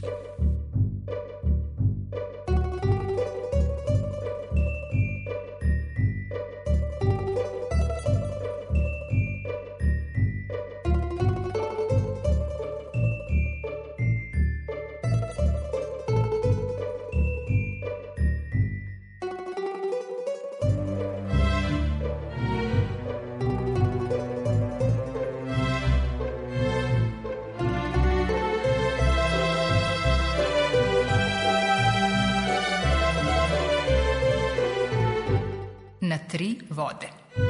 Na tri vode.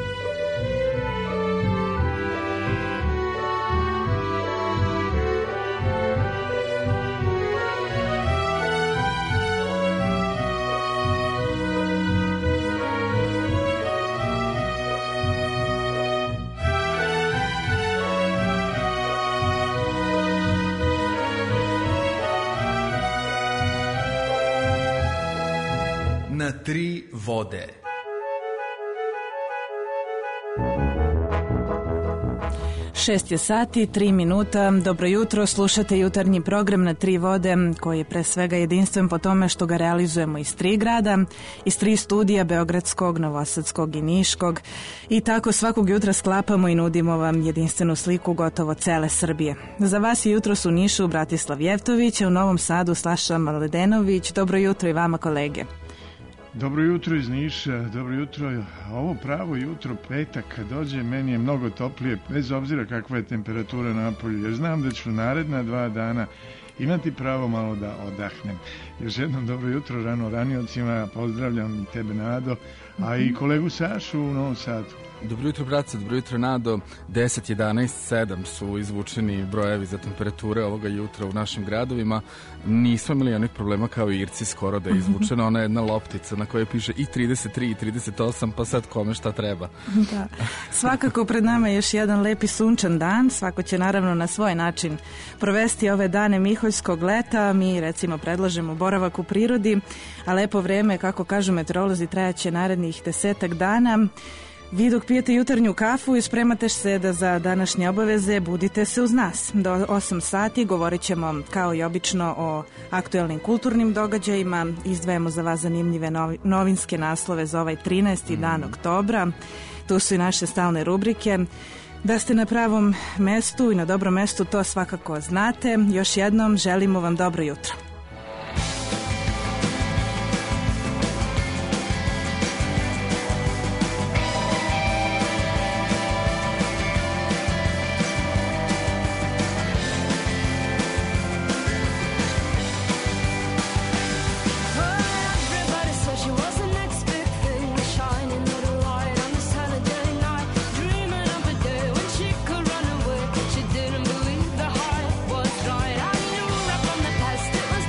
Na tri vode. 6 je sati, 3 minuta. Dobro jutro, slušate jutarnji program Na tri vode, koji je pre svega jedinstven po tome što ga realizujemo iz 3 grada, iz 3 studija, Beogradskog, Novosadskog i Niškog. I tako svakog jutra sklapamo i nudimo vam jedinstvenu sliku gotovo cele Srbije. Za vas je jutros u Nišu Bratislav Jevtović, a u Novom Sadu Slaša Maledenović. Dobro jutro i vama, kolege. Dobro jutro iz Niša, dobro jutro. Ovo pravo jutro, petak, kad dođe, meni je mnogo toplije, bez obzira kakva je temperatura napolju, jer znam da ću naredna 2 dana imati pravo malo da odahnem. Još jednom dobro jutro raniocima, pozdravljam i tebe, Nado, a i kolegu Sašu u Novom Sadu. Dobro jutro, brace, dobro jutro, Nado. 10, 11, 7 su izvučeni brojevi za temperature ovoga jutra u našim gradovima. Nismo imali onih problema kao i Irci skoro da je izvučena ona jedna loptica na kojoj piše i 33 i 38, pa sad kome šta treba. Da. Svakako pred nama je još jedan lepi sunčan dan. Svako će naravno na svoj način provesti ove dane miholjskog leta. Mi recimo predlažemo boravak u prirodi, a lepo vreme, kako kažu meteorolozi, trajaće narednih 10 dana. Vi dok pijete jutarnju kafu i spremate se da za današnje obaveze budite se uz nas. Do 8 sati govorit ćemo kao i obično o aktuelnim kulturnim događajima. Izdvajamo za vas zanimljive novinske naslove za ovaj 13. dan oktobra. Tu su i naše stalne rubrike. Da ste na pravom mestu i na dobrom mestu, to svakako znate. Još jednom želimo vam dobro jutro. It was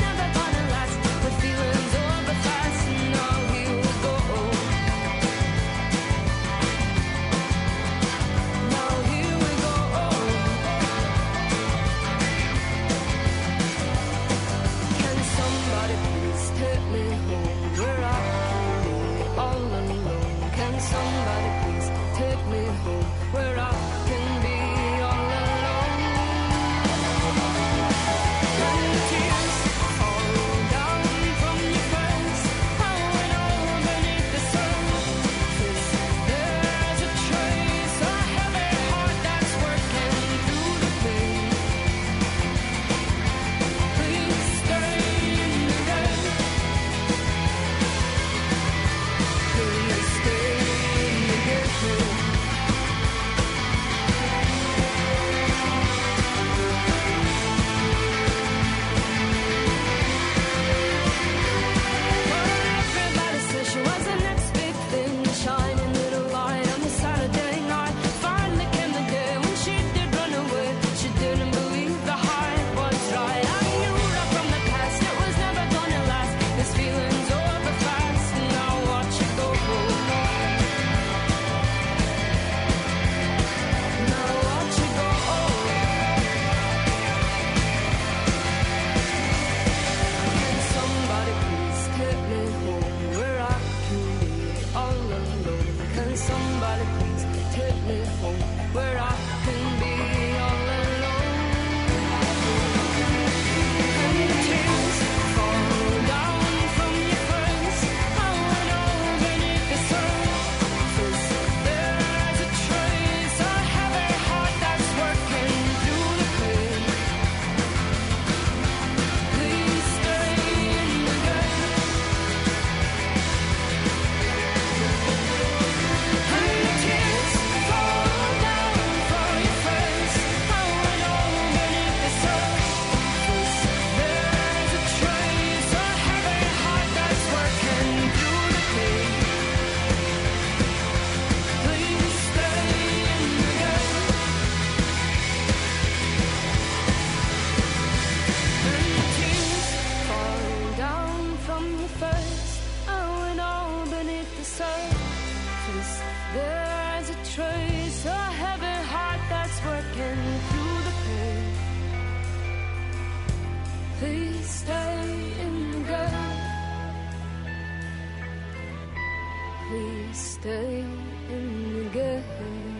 stay in the game. Please stay in the game.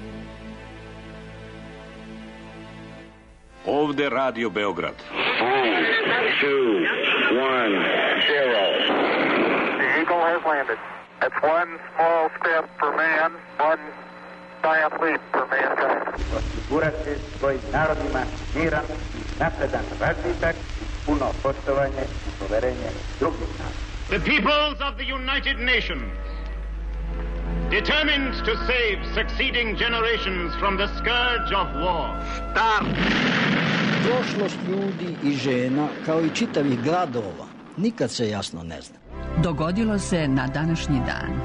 Ovde Radio Beograd. 3, 2, 1, 0. The Eagle has landed. That's one small step for man, one giant leap for mankind. Osigurati svojim narodima miran, napredan razvitak, puno poštovanje i poverenje drugih naroda. The peoples of the United Nations, determined to save succeeding generations from the scourge of war. Start! Prošlost ljudi i žena, kao i čitavih gradova, nikad se jasno ne zna. Dogodilo se na današnji dan.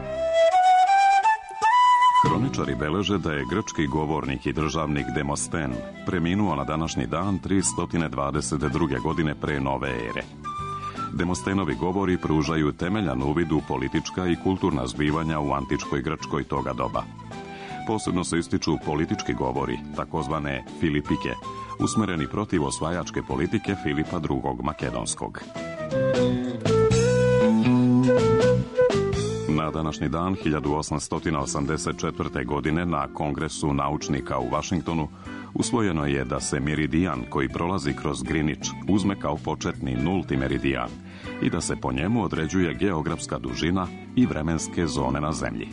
Hroničari beleže da je grčki govornik i državnik Demosten preminuo na današnji dan 322. godine pre nove ere. Demostenovi govori pružaju temeljan uvid u politička i kulturna zbivanja u antičkoj Grčkoj toga doba. Posebno se ističu politički govori, takozvane Filipike, usmereni protiv osvajačke politike Filipa II. Makedonskog. Na današnji dan 1884. godine na Kongresu naučnika u Vašingtonu usvojeno je da se meridijan koji prolazi kroz Greenwich uzme kao početni nulti meridijan i da se po njemu određuje geografska dužina i vremenske zone na zemlji.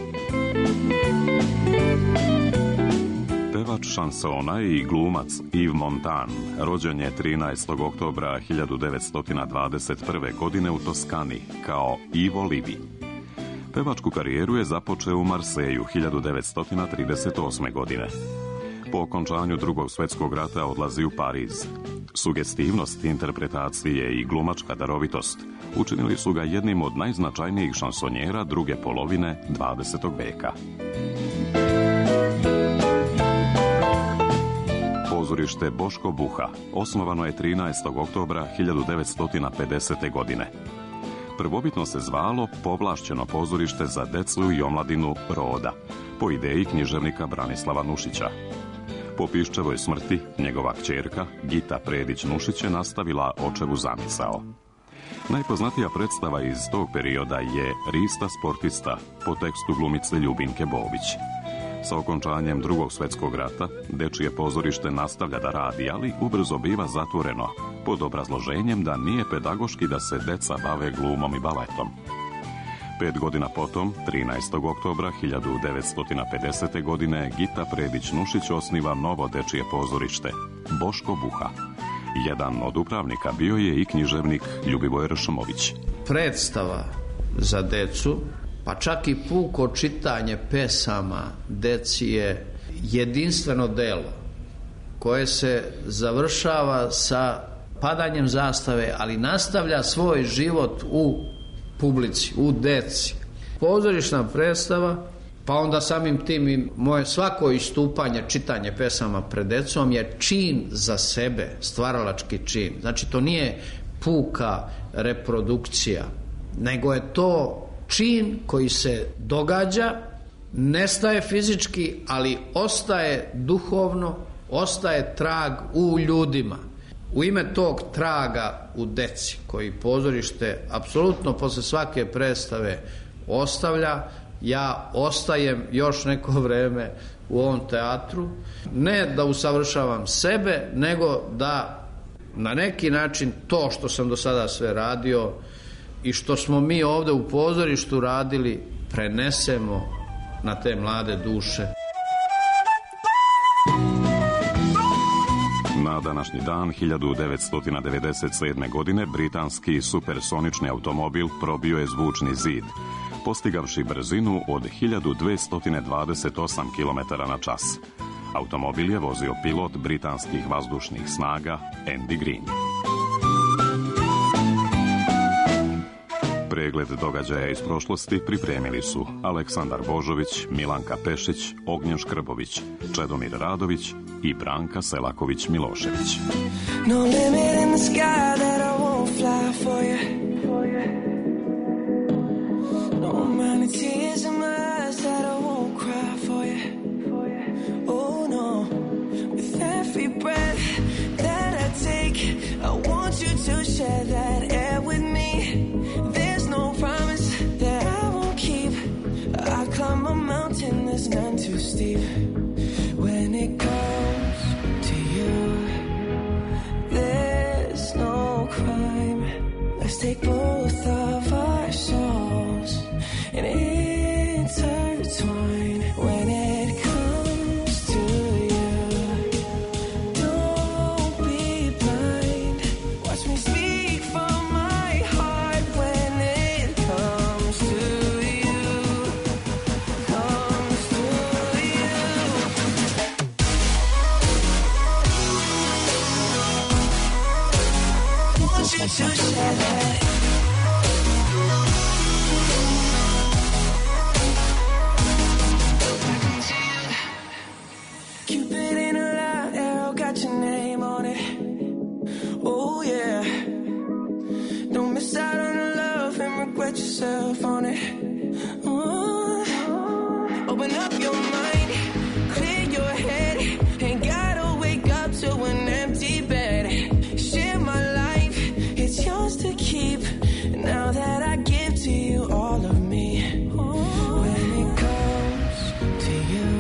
Pevač šansona i glumac Yves Montand rođen je 13. oktobra 1921. godine u Toskani kao Ivo Livi. Pevačku karijeru je započeo u Marseju 1938. godine. Po okončanju Drugog svjetskog rata odlazi u Pariz. Sugestivnost interpretacije i glumačka darovitost učinili su ga jednim od najznačajnijih šansonjera druge polovine 20. veka. Pozorište Boško Buha osnovano je 13. oktobra 1950. godine. Prvobitno se zvalo Povlašćeno pozorište za decu i omladinu Roda, po ideji književnika Branislava Nušića. Po Piščevoj smrti, njegova kćerka, Gita Predić-Nušić je nastavila očevu zamisao. Najpoznatija predstava iz tog perioda je Rista sportista, po tekstu glumice Ljubinke Bobić. Sa okončanjem Drugog svjetskog rata, dečije pozorište nastavlja da radi, ali ubrzo biva zatvoreno, pod obrazloženjem da nije pedagoški da se deca bave glumom i baletom. 5 godina potom, 13. oktobra 1950. godine, Gita Predić-Nušić osniva novo dečije pozorište, Boško Buha. Jedan od upravnika bio je i književnik Ljubivoj Ršmović. Predstava za decu, pa čak i puko čitanje pesama deci je jedinstveno delo koje se završava sa padanjem zastave, ali nastavlja svoj život u publici, u deci. Pozorišna predstava, pa onda samim tim i moje svako istupanje, čitanje pesama pred decom je čin za sebe, stvaralački čin. Znači to nije puka reprodukcija, nego je to čin koji se događa, nestaje fizički, ali ostaje duhovno, ostaje trag u ljudima. U ime tog traga u deci, koji pozorište apsolutno posle svake predstave ostavlja, ja ostajem još neko vreme u ovom teatru, ne da usavršavam sebe, nego da na neki način to što sam do sada sve radio i što smo mi ovde u pozorištu radili prenesemo na te mlade duše. Na današnji dan 1997. godine britanski supersonični automobil probio je zvučni zid, postigavši brzinu od 1228 km/h. Automobil je vozio pilot britanskih vazdušnih snaga Andy Green. Pregled događaja iz prošlosti pripremili su Aleksandar Božović, Milanka Pešić, Ognjen Škrbović, Čedomir Radović i Branka Selaković-Milošević. No limit in the sky that I won't fly for you. No amount of tears in my eyes that I won't cry for you. Oh no, with every breath that I take, I want you to share that air with me. There's no promise that I won't keep. I climb a mountain that's none too steep. When it comes to you, there's no crime. Let's take both of our souls and intertwine. When it comes to you, don't be blind. Watch me speak from my heart. When it comes to you, comes to you. Want you to share that. Cupid in a light arrow got your name on it. Oh yeah. Don't miss out on the love and regret yourself on it. Open up your mind, clear your head. Ain't gotta wake up to an empty bed. Share my life, it's yours to keep. Now that I give to you all of me. When it comes to you,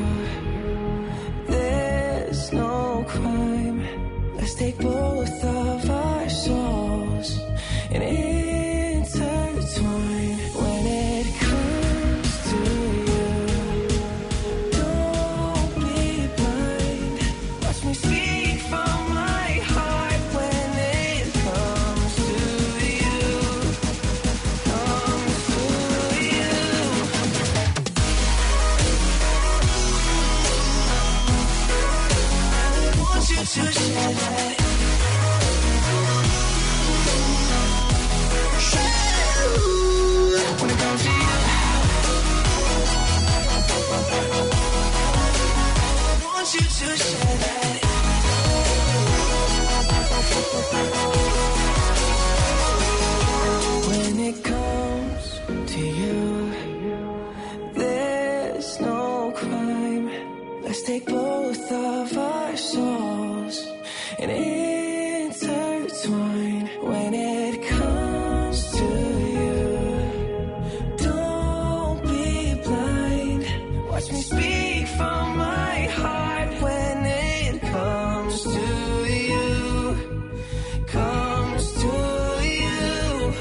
there's no crime. Let's take both of our souls and intertwine. When it comes to you, don't be blind. Watch me speak from my heart. When it comes to you, comes to you. Want you to share that. When it comes to you, want you to share that. When it comes to you, there's no crime. Let's take both of our souls and intertwine. When it comes to you, don't be blind. Watch me speak from my heart. When it comes to you, comes to you.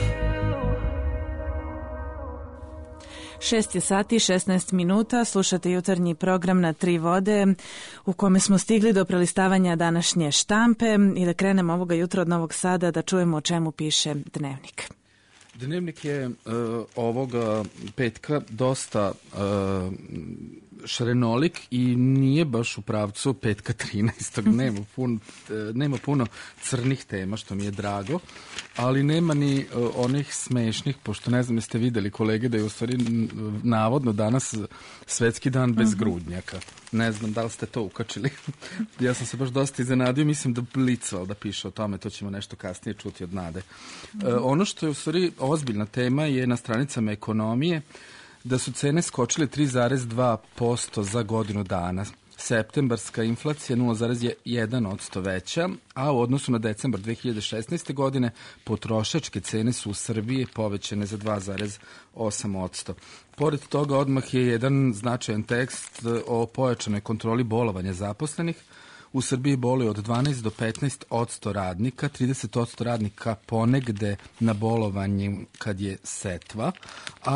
6 sati i 16 minuta, slušate jutarnji program na Tri vode u kome smo stigli do prelistavanja današnje štampe i da krenemo ovoga jutra od Novog Sada da čujemo o čemu piše Dnevnik. Dnevnik je ovoga petka dosta šarenolik i nije baš u pravcu petka 13. Nema puno crnih tema, što mi je drago, ali nema ni onih smešnih, pošto ne znam jeste videli kolege da je u stvari navodno danas svetski dan bez grudnjaka. Ne znam da li ste to ukačili. Ja sam se baš dosta iznenadio, mislim da Blic da piše o tome, to ćemo nešto kasnije čuti od Nade. Ono što je u stvari ozbiljna tema je na stranicama ekonomije da su cene skočile 3,2% za godinu dana. Septembarska inflacija 0,1% veća, a u odnosu na decembar 2016. godine potrošačke cene su u Srbiji povećane za 2,8%. Pored toga odmah je jedan značajan tekst o pojačanoj kontroli bolovanja zaposlenih. U Srbiji boluje od 12 do 15% radnika, 30% radnika ponegde na bolovanju kad je setva, a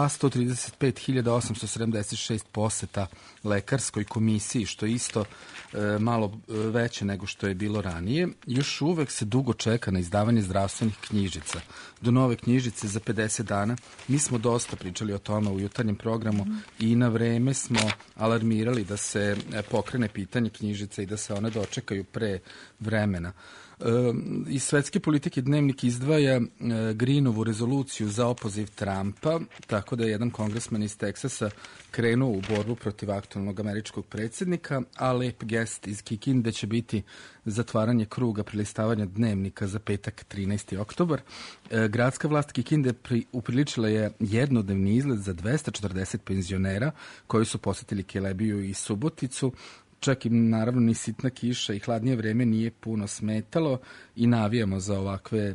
135.876 poseta lekarskoj komisiji, što je isto malo veće nego što je bilo ranije. Još uvek se dugo čeka na izdavanje zdravstvenih knjižica. Do nove knjižice za 50 dana. Mi smo dosta pričali o tome u jutarnjem programu i na vreme smo alarmirali da se pokrene pitanje knjižice i da se one dočekaju pre vremena. Iz svetske politike Dnevnik izdvaja Greenovu rezoluciju za opoziv Trumpa, tako da je jedan kongresman iz Teksasa krenuo u borbu protiv aktualnog američkog predsjednika, a lep gest iz Kikinde će biti zatvaranje kruga prelistavanja Dnevnika za petak 13. oktobar. Gradska vlast Kikinde upriličila je jednodnevni izlet za 240 penzionera koji su posetili Kelebiju i Suboticu. čak i naravno ni sitna kiša i hladnije vreme nije puno smetalo i navijamo za ovakve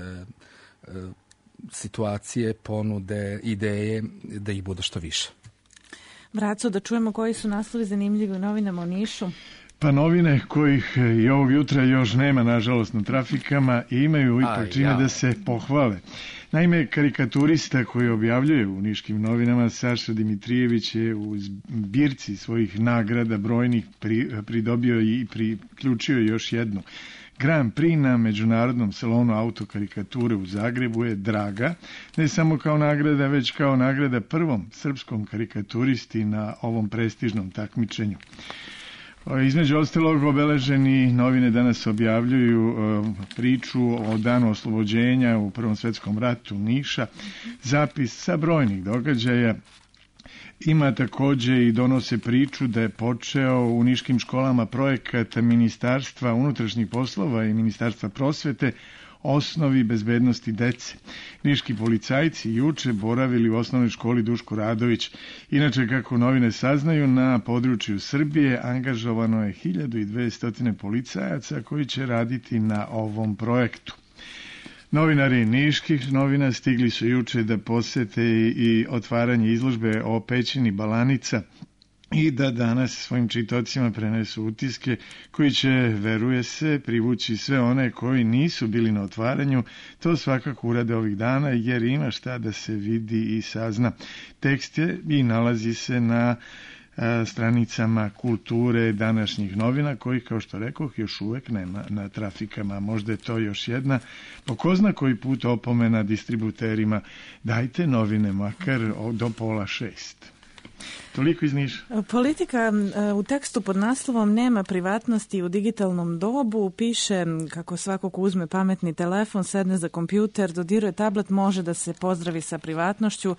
situacije, ponude, ideje, da ih bude što više. Braco, da čujemo koji su naslovi zanimljivi u novinama u Nišu. Pa novine kojih i ovog jutra još nema, nažalost, na trafikama i imaju ipak čine da se pohvale. Naime, karikaturista koji objavljuje u niškim novinama, Saša Dimitrijević, je u zbirci svojih nagrada brojnih pridobio i priključio još jednu. Grand Prix na Međunarodnom salonu autokarikature u Zagrebu je draga, ne samo kao nagrada, već kao nagrada prvom srpskom karikaturisti na ovom prestižnom takmičenju. Između ostalog, obeleženi novine danas objavljuju priču o danu oslobođenja u Prvom svetskom ratu Niša, zapis sa brojnih događaja. Ima takođe i donose priču da je počeo u niškim školama projekat Ministarstva unutrašnjih poslova i Ministarstva prosvete osnovi bezbednosti dece. Niški policajci juče boravili u osnovnoj školi Duško Radović. Inače, kako novine saznaju, na području Srbije angažovano je 1200 policajaca koji će raditi na ovom projektu. Novinari niških novina stigli su juče da posete i otvaranje izložbe o pećini Balanica i da danas svojim čitaocima prenesu utiske koji će, veruje se, privući sve one koji nisu bili na otvaranju. To svakako urade ovih dana jer ima šta da se vidi i sazna. Tekst je i nalazi se na stranicama kulture današnjih novina, koji, kao što rekoh, još uvek nema na trafikama. Možda je to još jedna, po ko zna koji put, opomena distributerima: dajte novine makar do 5:30. Toliko iz Niša. Politika u tekstu pod naslovom "Nema privatnosti u digitalnom dobu" piše kako svako ko uzme pametni telefon, sedne za kompjuter, dodiruje tablet, može da se pozdravi sa privatnošću.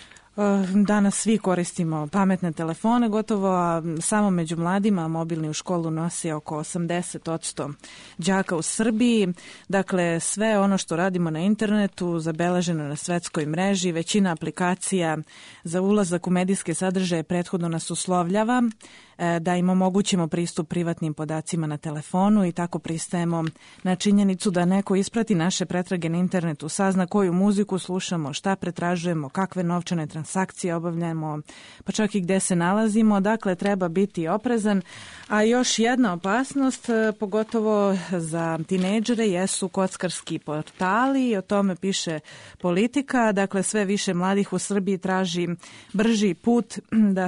Danas svi koristimo pametne telefone, gotovo, a samo među mladima mobilni u školu nosi oko 80% đaka u Srbiji. Dakle, sve ono što radimo na internetu zabeleženo na svetskoj mreži, većina aplikacija za ulazak u medijske sadržaje prethodno nas uslovljava da im omogućimo pristup privatnim podacima na telefonu i tako pristajemo na činjenicu da neko isprati naše pretrage na internetu, sazna koju muziku slušamo, šta pretražujemo, kakve novčane transakcije obavljamo, pa čak i gde se nalazimo. Dakle, treba biti oprezan. A još jedna opasnost, pogotovo za tinejdžere, jesu kockarski portali i o tome piše Politika. Dakle, sve više mladih u Srbiji traži brži put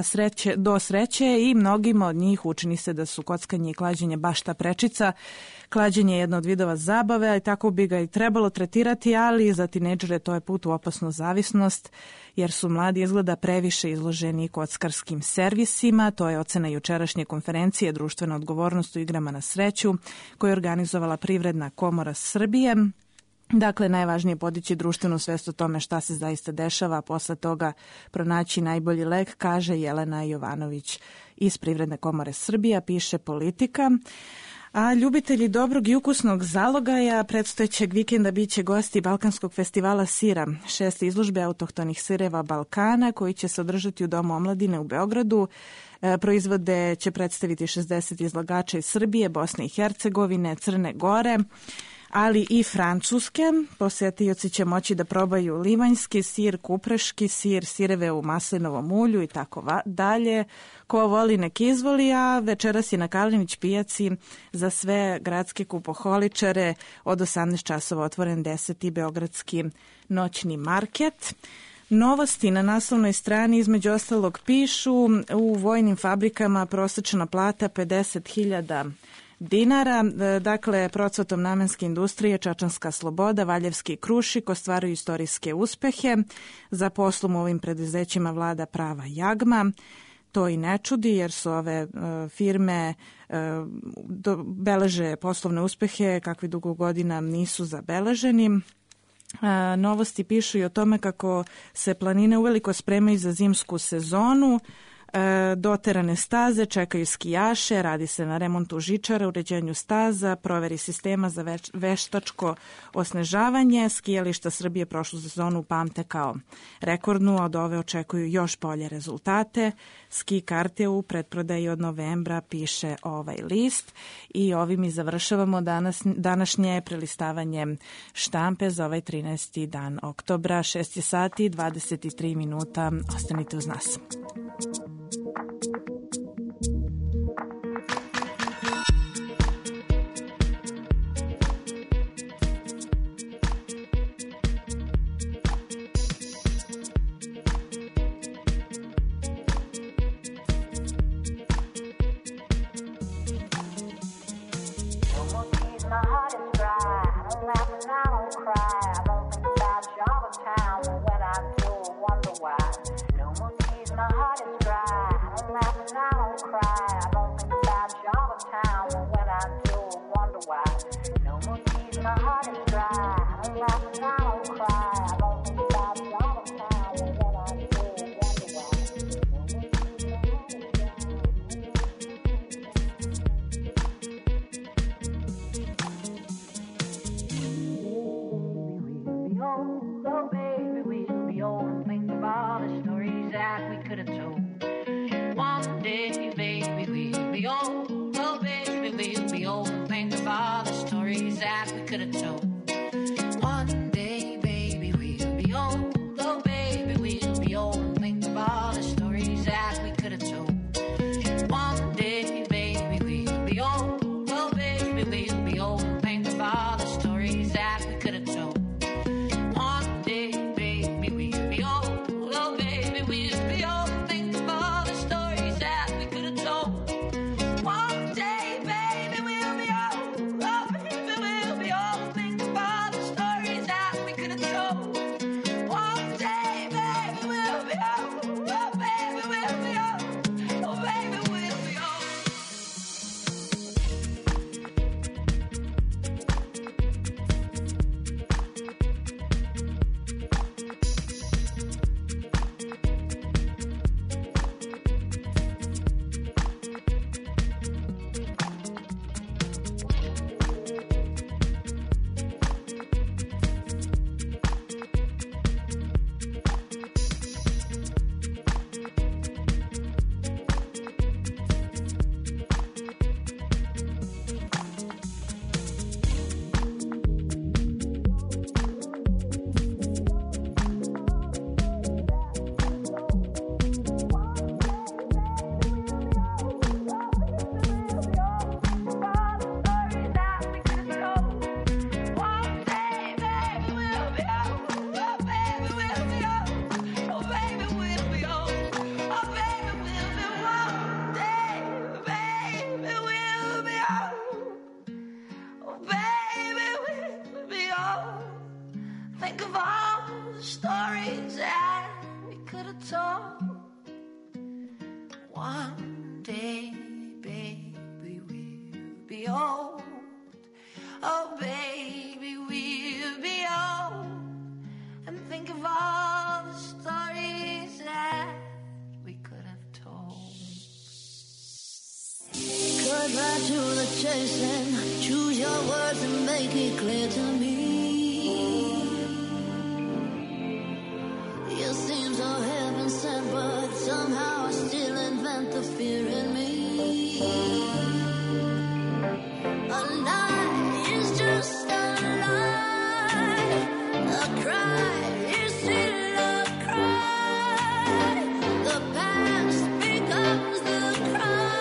do sreće i mnogima od njih učini se da su kockanje i klađenje baš ta prečica. Klađenje je jedna od vidova zabave, a i tako bi ga i trebalo tretirati, ali za tinejdžere to je put u opasnu zavisnost, jer su mladi izgleda previše izloženi kockarskim servisima. To je ocena jučerašnje konferencije Društvena odgovornost u igrama na sreću, koju je organizovala Privredna komora Srbije. Dakle, najvažnije je podići društvenu svest o tome šta se zaista dešava, a posle toga pronaći najbolji lek, kaže Jelena Jovanović iz Privredne komore Srbije, piše Politika. A ljubitelji dobrog i ukusnog zalogaja predstojećeg vikenda biće gosti Balkanskog festivala sira, 6. izložbe autohtonih sireva Balkana, koji će se održati u Domu omladine u Beogradu. Proizvode će predstaviti 60 izlagača iz Srbije, Bosne i Hercegovine, Crne Gore, ali i Francuske. Posetioci će moći da probaju livanjski sir, kupreški sir, sireve u maslinovom ulju i tako dalje. Ko voli nek izvoli, a večeras je na Kalinić pijaci za sve gradske kupoholičare od 18 časova otvoren 10. beogradski noćni market. Novosti na naslovnoj strani između ostalog pišu: u vojnim fabrikama prosečna plata 50.000 dinara. Dakle, procvatom namenske industrije Čačanska Sloboda, Valjevski Krušik ostvaruju istorijske uspehe. Za poslom u ovim preduzećima vlada prava jagma. To i ne čudi, jer su ove firme beleže poslovne uspehe kakvi dugo godina nisu zabeleženi. Novosti pišu i o tome kako se planine uveliko spremaju za zimsku sezonu. Doterane staze čekaju skijaše, radi se na remontu žičara, uređenju staza, proveri sistema za veštačko osnežavanje. Skijališta Srbije prošlu sezonu pamte kao rekordnu, a od ove očekuju još bolje rezultate. Ski karte u pretprodaji od novembra, piše ovaj list. I ovim i završavamo današnje prelistavanje štampe za ovaj 13. dan oktobra. 6 sati i 23 minuta. Ostanite uz nas.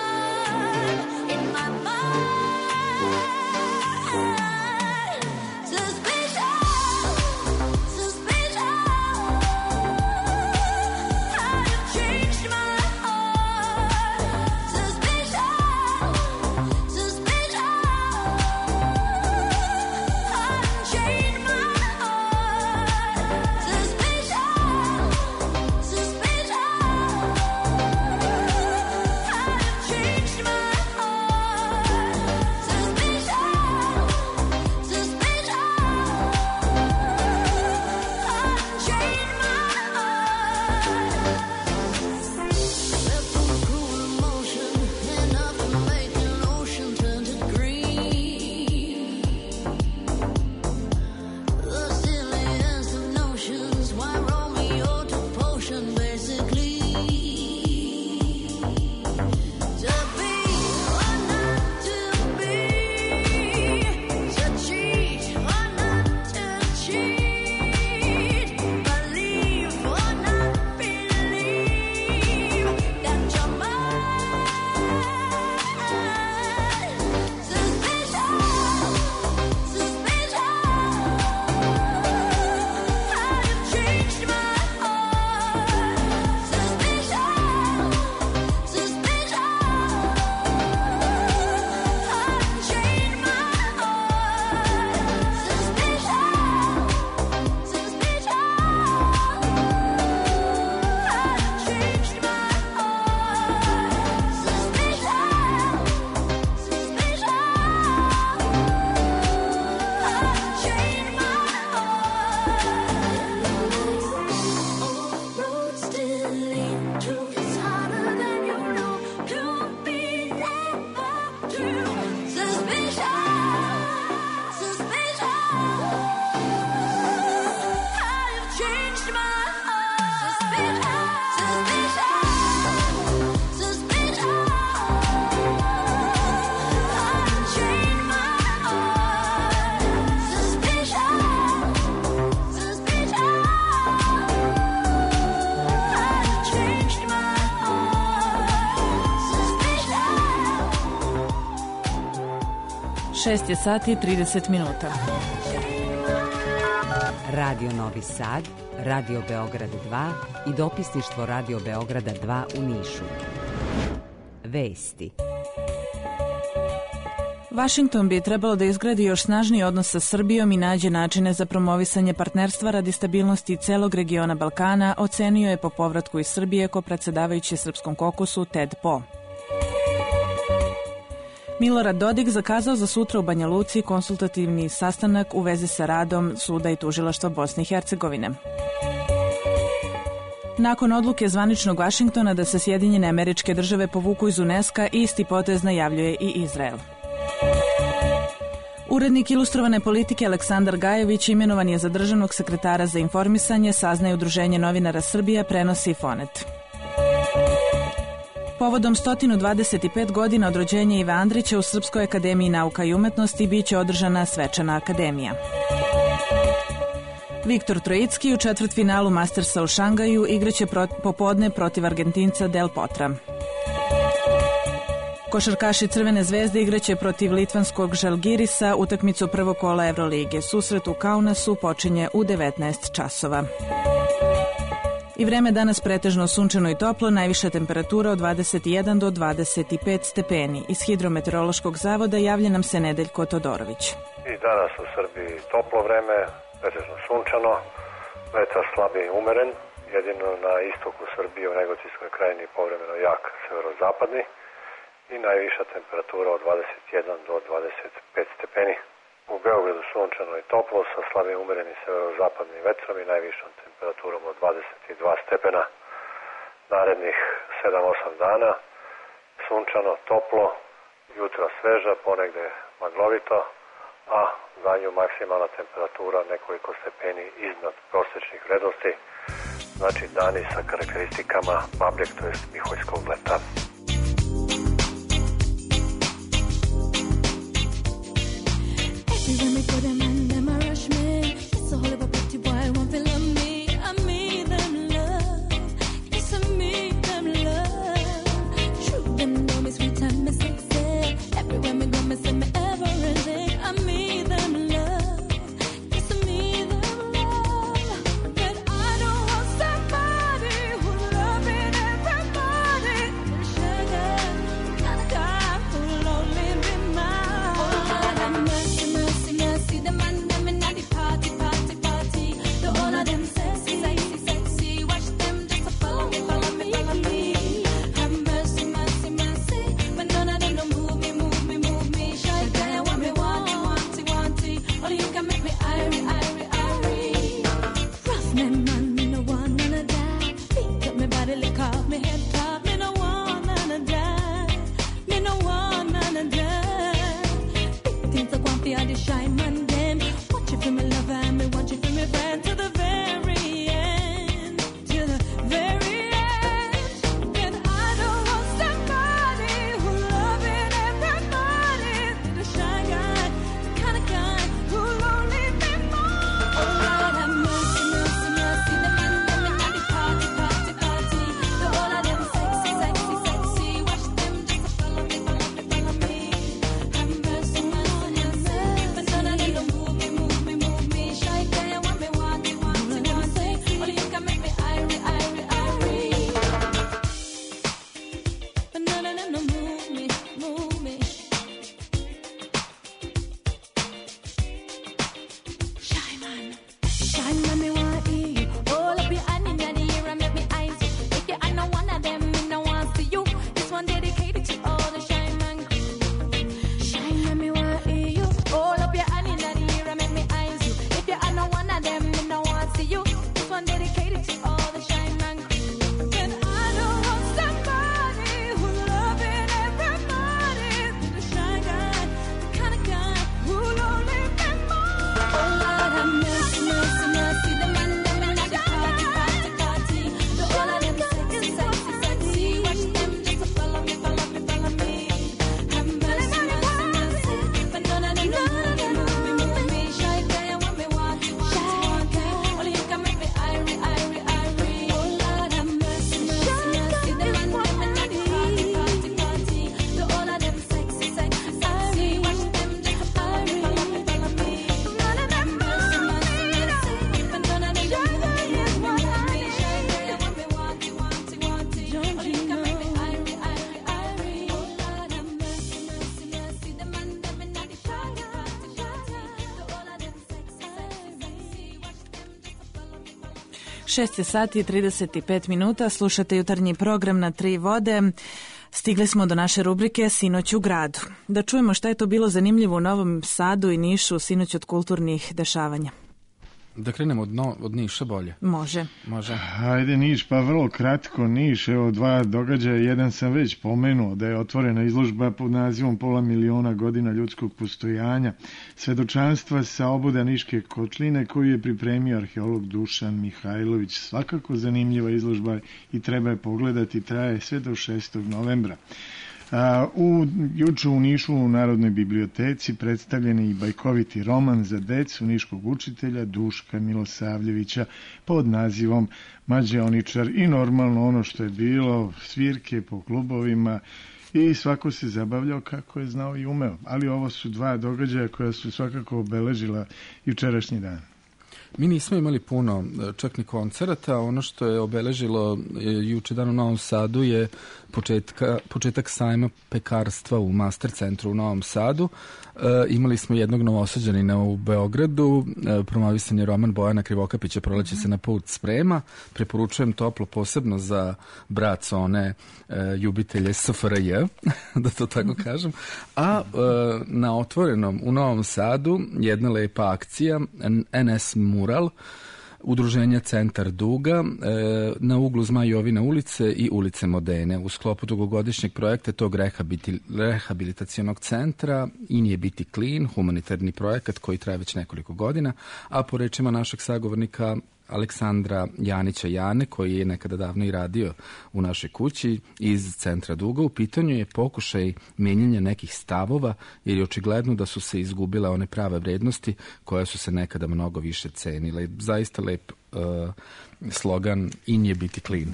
So 6 je sati i 30 minuta. Radio Novi Sad, Radio Beograd 2 i dopisništvo Radio Beograda 2 u Nišu. Vesti. Vašington bi trebalo da izgradi još snažniji odnos sa Srbijom i nađe načine za promovisanje partnerstva radi stabilnosti celog regiona Balkana, ocenio je po povratku iz Srbije kopredsedavajući Srpskom kokusu Ted Po. Milorad Dodik zakazao za sutra u Banja Luci konsultativni sastanak u vezi sa radom suda i tužilaštva Bosne i Hercegovine. Nakon odluke zvaničnog Vašingtona da se Sjedinjene Američke Države povuku iz UNESCO, isti potez najavljuje i Izrael. Urednik Ilustrovane politike Aleksandar Gajević imenovan je za državnog sekretara za informisanje, saznaje Udruženje novinara Srbija, prenosi Fonet. Povodom 125 godina od rođenja Ive Andrića u Srpskoj akademiji nauka i umetnosti biće održana svečana akademija. Viktor Trojicki u četvrtfinalu Mastersa u Šangaju igraće popodne protiv Argentinca Del Potra. Košarkaši Crvene zvezde igraće protiv litvanskog Žalgirisa utakmicu prvog kola Evrolige. Susret u Kaunasu počinje u 19 časova. I vreme danas pretežno sunčano i toplo, najviša temperatura od 21 do 25 stepeni. Iz Hidrometeorološkog zavoda javlja nam se Nedeljko Todorović. I danas u Srbiji toplo vreme, pretežno sunčano, vetar slabi i umeren, jedino na istoku Srbije u Negotinskoj krajini povremeno jak severozapadni i najviša temperatura od 21 do 25 stepeni. U Beogradu sunčano i toplo sa slabim umerenim severozapadnim vetrom i najvišom temperaturom od 22 stepena. Narednih 7-8 dana sunčano, toplo, jutra sveža, ponegde maglovito, a danju maksimalna temperatura nekoliko stepeni iznad prosječnih vrednosti, znači dani sa karakteristikama babljeg, to jest miholjskog leta. When we put them on them, I rush me. It's a whole of a pretty boy, won't feel love me. I mean them love. Yes, I mean them love. True, them know me sweet and me sexy. Everywhere me go, me say me everything. I mean them love. Yes, I mean them love. But I don't want somebody who's loving everybody. Sugar, kind of guy who'll only be mine. Oh, Lord have mercy. See them 6 sati i 35 minuta, slušate jutarnji program na Tri vode. Stigli smo do naše rubrike Sinoć u gradu. Da čujemo šta je to bilo zanimljivo u Novom Sadu i Nišu sinoć od kulturnih dešavanja. Da krenemo od Niša bolje. Može. Ajde Niš, pa vrlo kratko Niš, evo dva događaja, jedan sam već pomenuo da je otvorena izložba pod nazivom Pola miliona godina ljudskog postojanja, svedočanstva sa oboda Niške kotline koju je pripremio arheolog Dušan Mihajlović. Svakako zanimljiva izložba i treba je pogledati, traje sve do 6. novembra. Juče u Nišu u Narodnoj biblioteci predstavljen je i bajkoviti roman za decu niškog učitelja Duška Milosavljevića pod nazivom Mađioničar i normalno ono što je bilo, svirke po klubovima i svako se zabavljao kako je znao i umeo. Ali ovo su dva događaja koja su svakako obeležila jučerašnji dan. Mi nismo imali puno čak ni koncerata, ono što je obeležilo juče dan u Novom Sadu je početak sajma pekarstva u Master centru u Novom Sadu. Imali smo jednog novosađanina u Beogradu, promovisan je roman Bojana Krivokapića Proleće se na put sprema. Preporučujem toplo posebno za braco one ljubitelje SFRJ, da to tako kažem. A na Otvorenom u Novom Sadu jedna lepa akcija, NS Mural, udruženja Centar Duga na uglu Zmajovine ulice i ulice Modene. U sklopu dugogodišnjeg projekta tog rehabilitacionog centra In je biti clean, humanitarni projekat koji traje već nekoliko godina, a po rečima našeg sagovornika Aleksandra Janića Jane, koji je nekada davno i radio u našoj kući iz Centra Duga, u pitanju je pokušaj mijenjanja nekih stavova, jer je očigledno da su se izgubile one prave vrednosti koje su se nekada mnogo više cenile. Zaista lep slogan In je biti clean.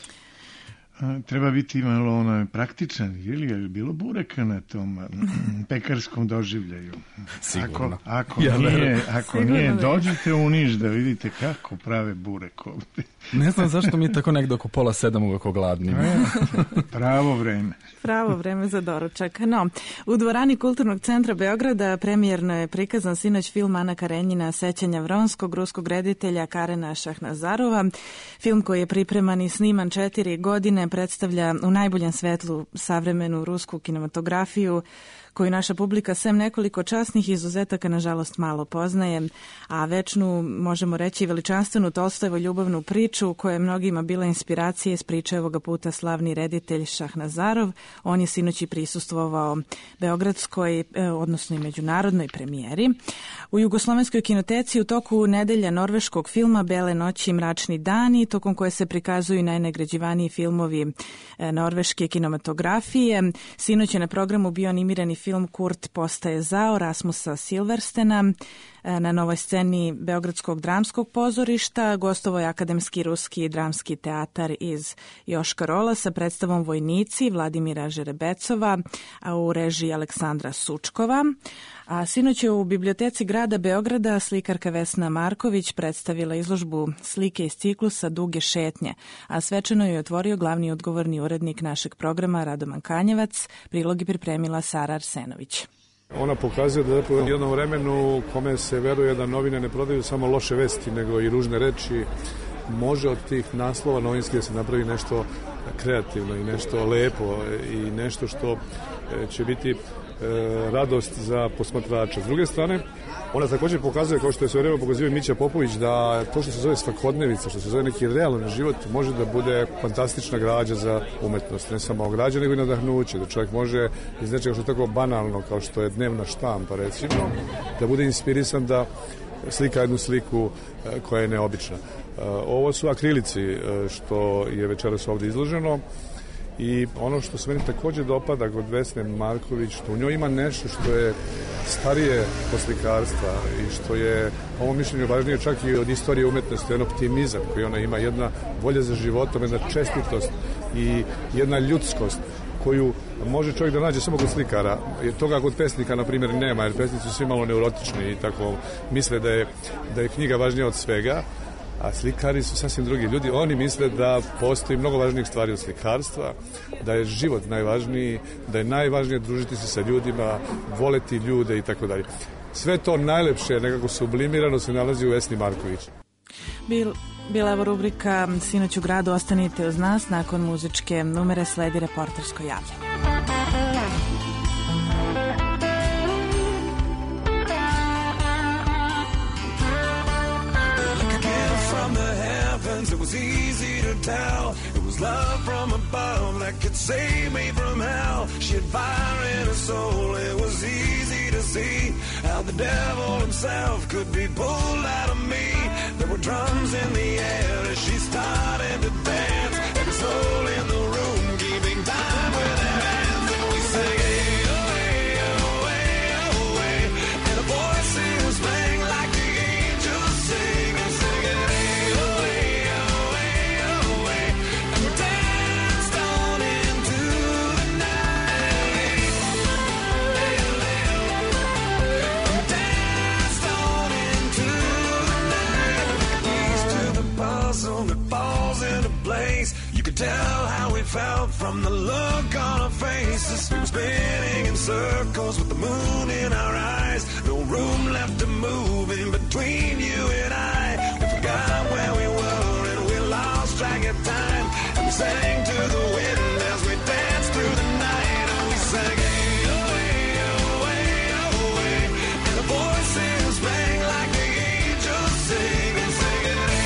Treba biti malo praktičan, ili je bilo bureka na tom pekarskom doživljaju? Sigurno. Ako nije, dođite u Niš da vidite kako prave burek ovdje. Ne znam zašto mi je tako nekdo oko 6:30 uvijek gladni. Pravo vreme. Pravo vreme za doručak. No, u dvorani Kulturnog centra Beograda premijerno je prikazan sinoć film Ana Karenjina Sećanja Vronskog, ruskog reditelja Karena Šahnazarova. Film koji je pripreman i sniman 4 godine predstavlja u najboljem svetlu savremenu rusku kinematografiju koju naša publika sem nekoliko časnih izuzetaka nažalost malo poznaje, a večnu, možemo reći, veličanstvenu Tolstojevu ljubavnu priču koja je mnogima bila inspiracija iz priče ovoga puta slavni reditelj Šahnazarov. On je sinoć i prisustvovao beogradskoj, odnosno i međunarodnoj premijeri. U Jugoslovenskoj kinoteci u toku nedelja norveškog filma Bele noći i mračni dani, tokom koje se prikazuju najnagrađivaniji filmovi norveške kinematografije. Sinoć je na programu bio animirani film Kurt postaje zao Rasmusa Silverstena. Na novoj sceni Beogradskog dramskog pozorišta gostovao je Akademski ruski dramski teatar iz Joškarola sa predstavom Vojnici Vladimira Žerebecova, a u režiji Aleksandra Sučkova. A sinoć je u biblioteci grada Beograda slikarka Vesna Marković predstavila izložbu slike iz ciklusa Duge šetnje, a svečano je otvorio glavni odgovorni urednik našeg programa Radoman Kanjevac. Prilog je pripremila Sara Arsenović. Ona pokazuje da u jednom vremenu u kome se veruje da novine ne prodaju samo loše vesti, nego i ružne reči, može od tih naslova novinskih da se napravi nešto kreativno i nešto lepo i nešto što će biti radost za posmatrača. S druge strane, ona također pokazuje, kao što je sve vreme pokazivao Mića Popović, da to što se zove svakodnevica, što se zove neki realan život, može da bude fantastična građa za umetnost. Ne samo građa, nego i nadahnuće. Da čovjek može iz nečega što je tako banalno, kao što je dnevna štampa, recimo, da bude inspirisan da slika jednu sliku koja je neobična. Ovo su akrilici što je večeras ovdje izloženo. I ono što se meni također dopada kod Vesne Marković, što u njoj ima nešto što je starije od slikarstva i što je, po mom mišljenju, važnije čak i od istorije umetnosti, jedan optimizam koji ona ima, jedna volja za životom, jedna čestitost i jedna ljudskost koju može čovjek da nađe samo kod slikara. Jer toga kod pesnika, na primjer, nema, jer pesnici su svi malo neurotični i tako misle da je knjiga važnija od svega. A slikari su sasvim drugi ljudi. Oni misle da postoji mnogo važnijih stvari od slikarstva, da je život najvažniji, da je najvažnije družiti se sa ljudima, voleti ljude i tako dalje. Sve to najlepše, nekako sublimirano, se nalazi u Vesni Marković. Bila je rubrika Sinoć u gradu, ostanite uz nas, nakon muzičke numere sledi reportersko javljanje. It was easy to tell. It was love from above that could save me from hell. She had fire in her soul. It was easy to see how the devil himself could be pulled out of me. There were drums in the air as she started to dance. Every soul in the room keeping time with their hands. And we sang, hey, oh, hey, oh, hey, oh, hey. And the voices rang like the angels sing and sing it, hey, oh, hey. That falls into place. You could tell how we felt from the look on our faces. We were spinning in circles with the moon in our eyes. No room left to move in between you and I. We forgot where we were and we lost track of time. And we sang to the wind as we danced through the night. And we sang, hey, oh, hey, oh, hey, oh, hey. And the voices rang like the angels sing and sing it, hey.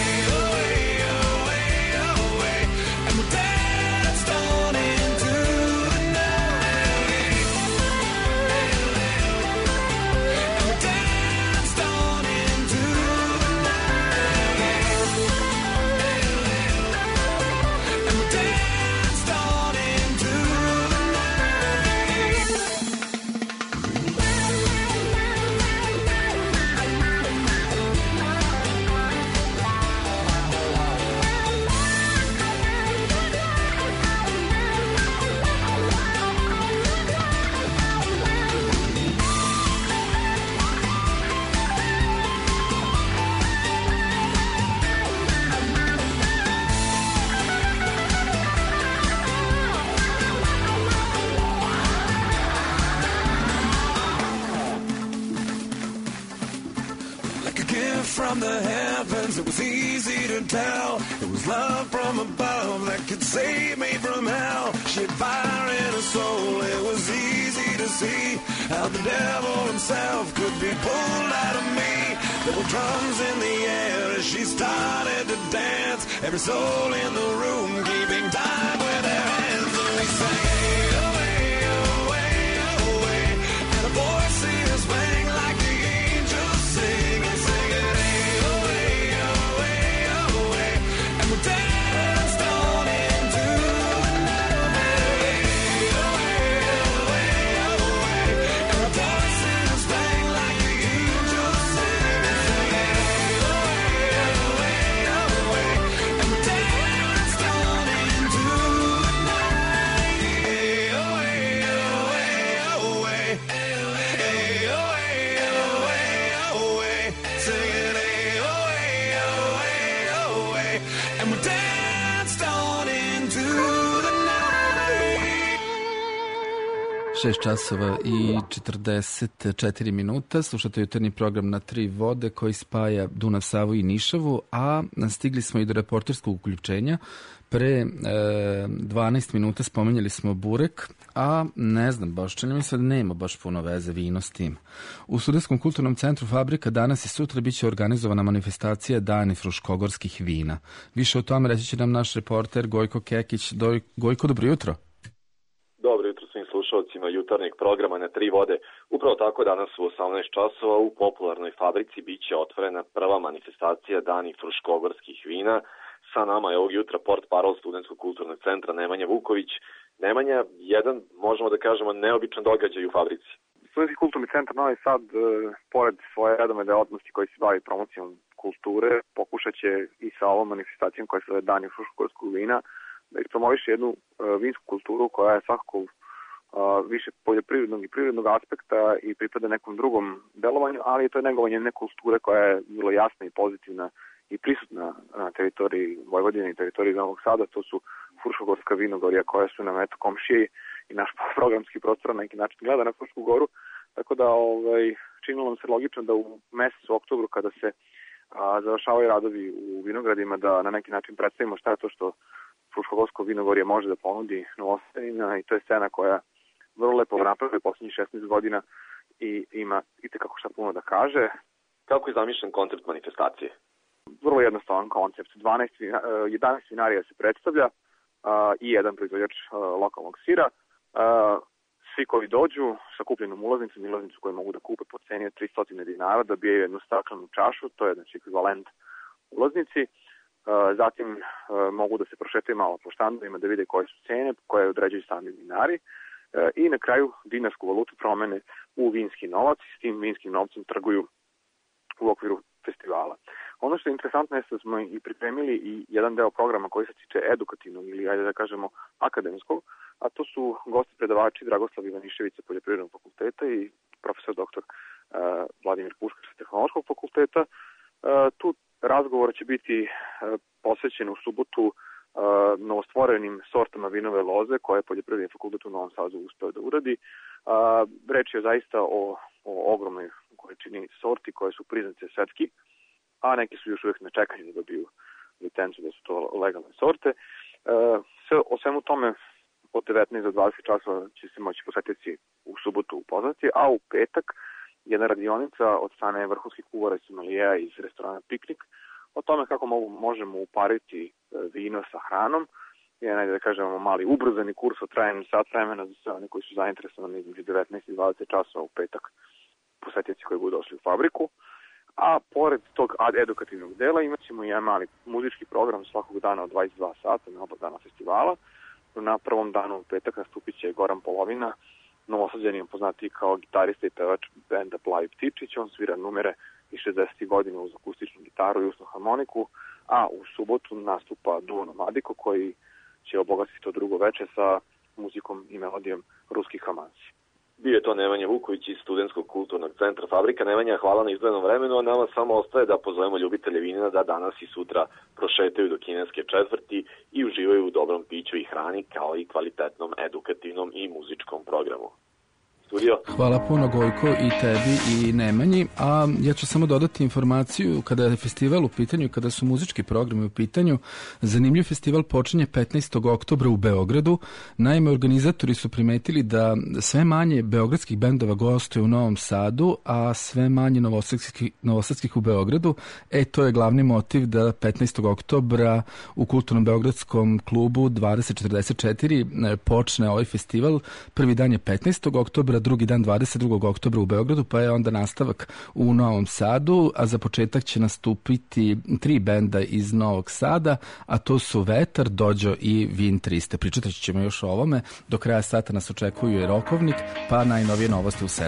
From the heavens, it was easy to tell. It was love from above that could save me from hell. She had fire in her soul. It was easy to see how the devil himself could be pulled out of me. There were drums in the air as she started to dance. Every soul in the room keeping time with their hands. And we sang, hey, oh, hey, oh, hey, oh, hey. And the voices rang like the angels sing and sing it. Danced on into the night. Oh, hey, oh, hey, oh, hey. And the voices rang like the angels sing and sing it. Oh, hey, oh, hey, oh, hey. And we danced on into the night. Oh, hey, oh, hey, oh, hey. Hey, oh, hey, oh, hey, oh, hey. Sing it, hey, oh, hey, oh, hey, oh, hey. And we danced on into the night. 6 časova i 44 minuta. Slušate jutarnji program Na tri vode koji spaja Dunav, Savu i Nišavu, a stigli smo i do reporterskog uključenja. Pre 12 minuta spomenjali smo burek, a ne znam, baš čini mi se da nema baš puno veze vino s tim. U Studentskom kulturnom centru Fabrika danas i sutra bit će organizovana manifestacija Dani fruškogorskih vina. Više o tome reći će nam naš reporter Gojko Kekić. Gojko, dobro jutro. Dobro jutro svim slušalcima jutarnjeg programa Na tri vode. Upravo tako danas u 18 časova u popularnoj fabrici bit će otvorena prva manifestacija Dani fruškogorskih vina. Sa nama je ovog jutra portparol Studentskog kulturnog centra Nemanja Vuković. Nemanja, jedan, možemo da kažemo, neobičan događaj u fabrici. Studentski kulturni centar Novi Sad, pored svoje redovne delatnosti koji se bavi promocijom kulture, pokušat će i sa ovom manifestacijom koja se zove Dani fruškogorskog vina da ispromoviše jednu vinsku kulturu koja je svakako više poljoprivrednog i privrednog aspekta i pripada nekom drugom delovanju, ali to je negovanje neke kulture koja je vrlo jasna i pozitivna i prisutna na teritoriji Vojvodine i teritoriji Novog Sada. To su Fruškogorska vinogorja koja su nam eto komšije i naš programski prostor na neki način gleda na Frušku goru. Tako da činilo nam se logično da u mesecu oktobru kada se a završavaju radovi u vinogradima da na neki način predstavimo šta je to što Fruškogorsko vinogorje može da ponudi Novosadima i to je scena koja vrlo lepo napravila poslednjih 16 godina i ima itekako šta puno da kaže. Kako je zamišljen koncept manifestacije? Vrlo jednostavan koncept. 11 vinarija se predstavlja i jedan proizvođač lokalnog sira. Svi koji dođu sa kupljenom ulaznicu koju mogu da kupe po ceni od 300 dinara, dobijaju jednu staklenu čašu, to je znači ekvivalent ulaznici. Zatim mogu da se prošetaju malo po štandovima da vide koje su cene, koje određuju sami vinari i na kraju dinarsku valutu promene u vinski novac i s tim vinskim novcem trguju u okviru festivala. Ono što je interesantno je da smo i pripremili i jedan deo programa koji se tiče edukativnog ili, ajde da kažemo, akademskog, a to su gosti predavači Dragoslav Ivanišević sa Poljoprivrednog fakulteta i profesor dr. Vladimir Puškar sa Tehnološkog fakulteta. Tu razgovor će biti posvećen u subotu novostvorenim sortama vinove loze koje je Poljoprivredni fakultet u Novom Sadu uspeo da uradi. Reč je zaista o ogromnoj količini sorti koje su priznate svetski, a neki su još uvijek na čekanju da dobiju licencu da su to legalne sorte. O svemu tome od 19 do 20 časova će se moći posetiti u subotu upoznati, a u petak jedna radionica od strane vrhunskih kuvara i sommeliera iz restorana Piknik o tome kako možemo upariti vino sa hranom. Jedan, da kažemo, mali ubrzani kurs od trajanju sat vremena za sve one koji su zainteresovani između 19 i 20 časova u petak posjetioci koji budu došli u fabriku. A pored tog edukativnog dela imat ćemo i jedan mali muzički program svakog dana od 22 sata na oba dana festivala. Na prvom danu u petak nastupit će Goran Polovina, Novosađanin poznati kao gitarista i pevač benda Plavi Ptičić. On svira numere iz 60. godina uz akustičnu gitaru i usnu harmoniku, a u subotu nastupa duo Nomadiko koji će obogatiti to drugo veče sa muzikom i melodijom ruskih romansi. Bio je to Nemanja Vuković iz Studentskog kulturnog centra Fabrika. Nemanja, hvala na izdvojenom vremenu, a nama samo ostaje da pozovemo ljubitelje vina da danas i sutra prošetaju do kineske četvrti i uživaju u dobrom piću i hrani, kao i kvalitetnom, edukativnom i muzičkom programu. Studio. Hvala puno Gojko i tebi i Nemanji, a ja ću samo dodati informaciju kada je festival u pitanju, kada su muzički programi u pitanju. Zanimljiv festival počinje 15. oktobra u Beogradu. Naime, organizatori su primetili da sve manje beogradskih bendova gostuje u Novom Sadu, a sve manje novosadskih u Beogradu. To je glavni motiv da 15. oktobra u Kulturnom beogradskom klubu 2044 počne ovaj festival. Prvi dan je 15. oktobra, drugi dan 22. oktobra u Beogradu, pa je onda nastavak u Novom Sadu, a za početak će nastupiti 3 benda iz Novog Sada, a to su Vetar, Dođo i Vin 300. Pričat ćemo još o ovome. Do kraja sata nas očekuju i Rokovnik, pa najnovije novosti u 7.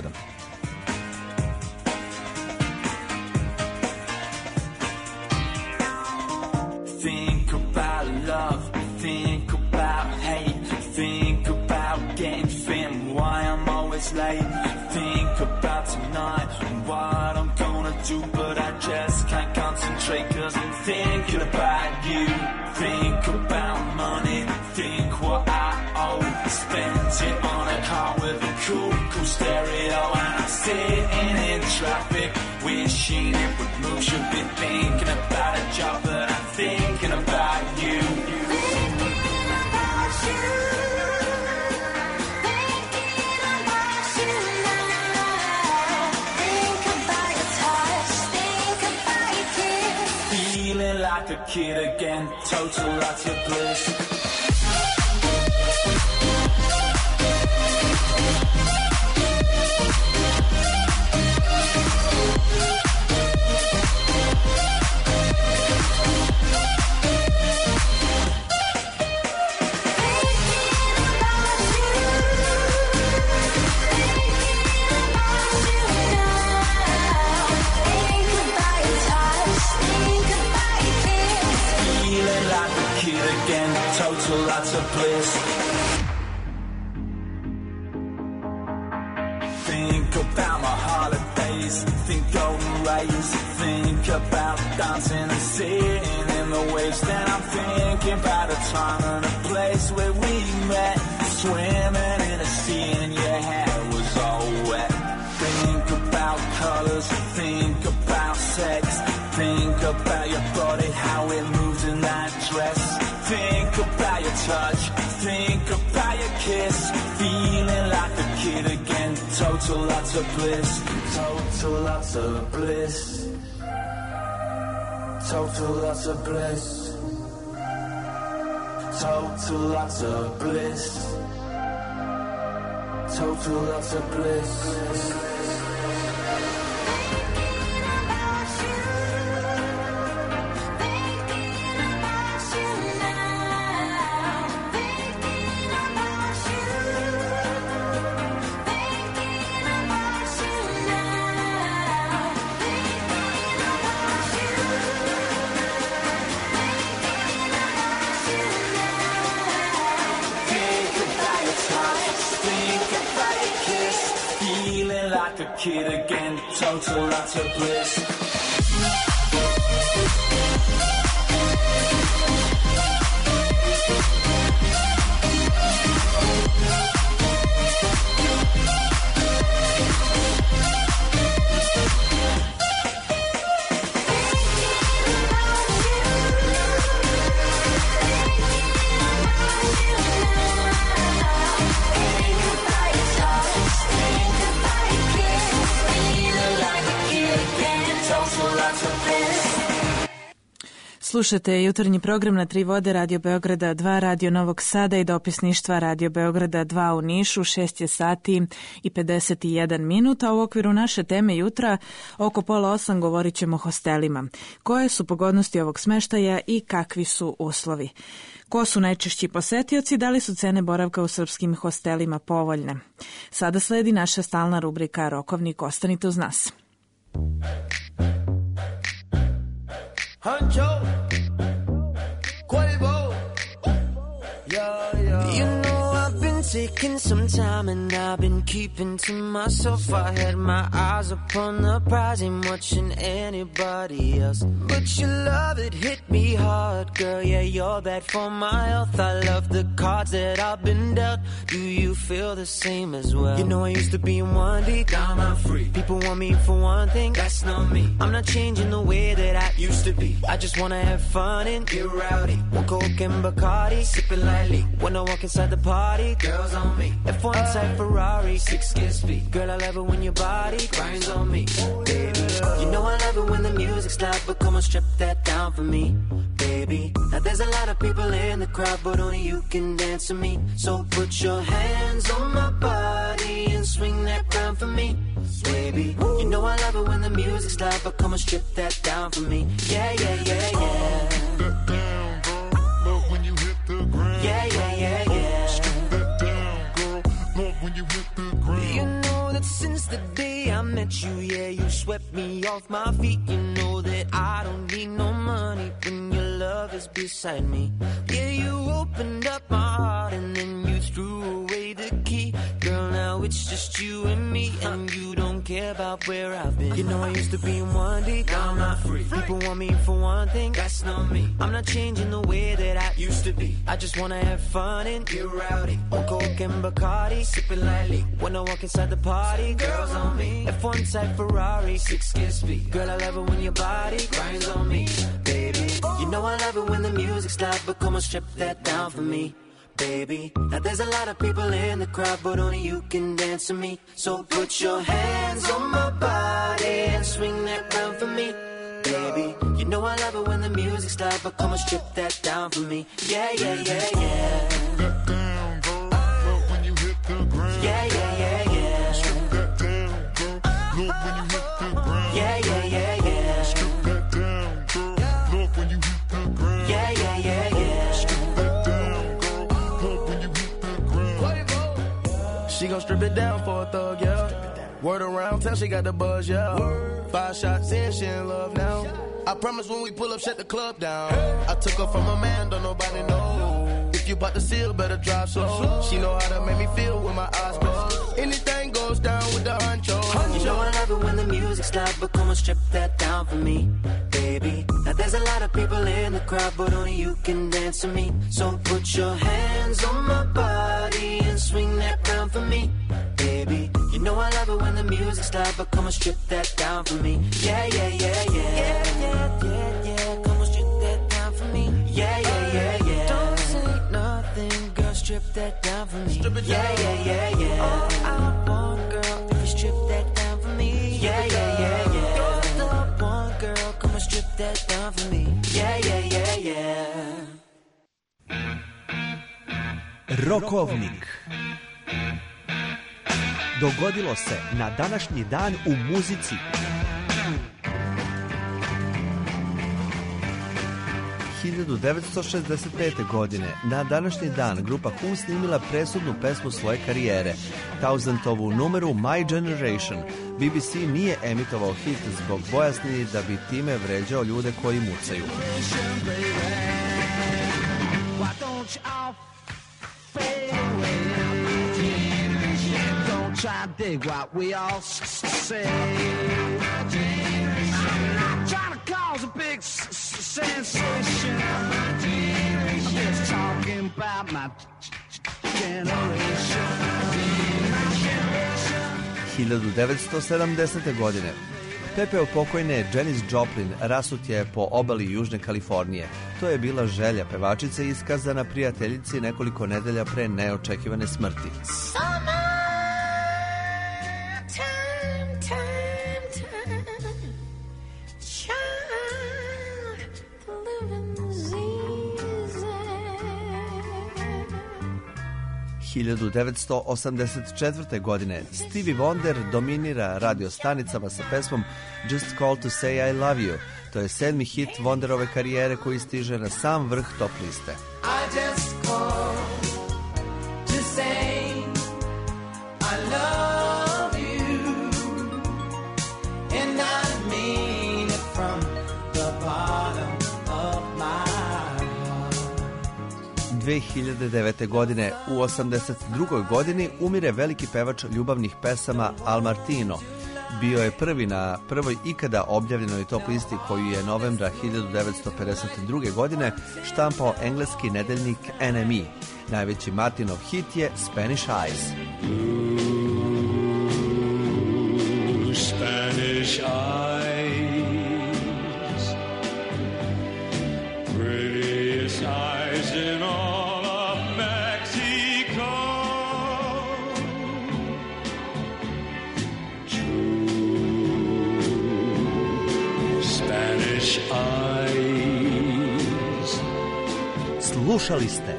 Think about love, think about hate, think about getting thin, why I'm always late. Think about tonight and what I'm gonna do, but I just can't concentrate cause I'm thinking about you. Think about money, think what I owe, spent it on a car with a cool stereo, and I'm sitting in traffic wishing it would move. Should be thinking about a job, but I'm thinking about you. Thinking about you. Feeling like a kid again, total lots of bliss. Total lots of bliss. Think about my holidays, think golden rays, think about dancing and sitting in the waves. Then I'm thinking about a time and a place where we met, swimming in a sea and your hair was all wet. Think about colors, think about sex, think touch, think about your kiss, feeling like a kid again, total lots of bliss, total lots of bliss, total lots of bliss, total lots of bliss, total lots of bliss. Like a kid again, total lots of bliss. Slušate jutarnji program na Tri vode Radio Beograda 2, Radio Novog Sada i dopisništva Radio Beograda 2 u Nišu. 6 je sati i 51 minuta. U okviru naše teme jutra oko 7:30 govorit ćemo o hostelima. Koje su pogodnosti ovog smeštaja i kakvi su uslovi? Ko su najčešći posetioci, da li su cene boravka u srpskim hostelima povoljne? Sada sledi naša stalna rubrika Rokovnik, ostanite uz nas. Hancho, Quavo, yeah. You know I've been taking some time and I've been keeping to myself. I had my eyes upon the prize, ain't watching anybody else. But your love, it hit me hard, girl, yeah, you're bad for my health. I love the cards that I've been dealt. Do you feel the same as well? You know I used to be in one deep, now I'm free. People want me for one thing, that's not me. I'm not changing the way that I used to be. I just wanna have fun and get rowdy. One Coke and Bacardi, sipping lightly. When I walk inside the party, girls on me. F1 type Ferrari, 6 gear speed. Girl, I love it when your body grinds on me, baby. You know I love it when the music's loud, but come on, strip that down for me, baby. Now there's a lot of people in the crowd, but only you can dance with me. So put your hands on my body and swing that crown for me, baby. You know I love it when the music's loud, but come on, strip that down for me. Yeah, yeah, yeah, yeah. Strip that down, girl. Love when you hit the ground. Yeah, yeah, yeah, yeah. Strip that down, girl. Love when you hit the ground. You know that since the day I met you, yeah, you swept me off my feet. You know that I don't need no money when your love is beside me. Yeah, you opened up my heart and then you threw away the key. Girl, now it's just you and me, and you don't care about where I've been. You know I used to be in one deep, now I'm not free. People want me for one thing, that's not me. I'm not changing the way that I used to be. I just wanna have fun and get rowdy. One Coke and Bacardi, sipping lightly. When I walk inside the party, girls on me. F1 type Ferrari, 6 gear speed. Girl, I love it when your body grinds on me, baby. You know I love it when the music's loud, but come on, strip that down for me, baby. Now there's a lot of people in the crowd, but only you can dance with me. So put your hands on my body and swing that round for me, baby. You know I love it when the music's loud, but come on, strip that down for me. Yeah, yeah, yeah, yeah. Strip that down, girl. Love when you hit the ground. Yeah, yeah, yeah, yeah. Strip that down, girl. Love when you hit the ground. Yeah, yeah, yeah, yeah. Strip that down, girl. Love when you hit the ground. Yeah, yeah, yeah, yeah. Strip that down, girl. Love when you hit the ground. She gon' strip it down for a thug, yeah. Word around town, she got the buzz, yeah. 5 shots in, she in love now. I promise when we pull up, shut the club down. I took her from a man, don't nobody know. If you bout to seal, better drive slow. She know how to make me feel with my eyes closed. Anything goes down with the honcho. You know I love it when the music's loud, but come on, strip that down for me, baby. Now there's a lot of people in the crowd, but only you can dance with me. So put your hands on my body and swing that round for me, baby. You know I love it when the music's loud, but come on, strip that down for me. Yeah, yeah, yeah, yeah. Yeah, yeah, yeah, yeah. Come on, strip that down for me. Yeah, yeah, yeah, yeah. Don't say nothing that down for me. Yeah, yeah, yeah, yeah. All I want, girl, if you strip that down for me. Yeah, yeah, yeah, yeah. All I want, girl, come and strip that down for me. Yeah, yeah, yeah, yeah. Rokovnik. Dogodilo se na današnji dan u muzici. 1965. godine na današnji dan grupa Who snimila presudnu pesmu svoje karijere, Thousandovu numeru My Generation. BBC nije emitovao hit zbog bojazni da bi time vređao ljude koji mucaju. Try to dig what we all say. I'm not trying to cause a big sensation. I'm just talking about my generation. 1970. godine pepeo pokojne Janis Joplin rasut je po obali Južne Kalifornije. To je bila želja pevačice iskazana prijateljici nekoliko nedelja pre neočekivane smrti. – 1984. godine Stevie Wonder dominira radio stanicama sa pesmom Just Call to Say I Love You. To je 7. hit Wonderove karijere koji stiže na sam vrh top liste. I just call to say I love you, and I mean it from the bottom of my heart. 2009. godine u 82. godini umire veliki pevač ljubavnih pesama Al Martino. Bio je prvi na prvoj ikada objavljenoj top listi koju je novembra 1952. godine štampao engleski nedeljnik NME. Najveći Martinov hit je Spanish Eyes. Spanish eyes, prettiest eyes in all of Mexico. Spanish eyes. Slušali ste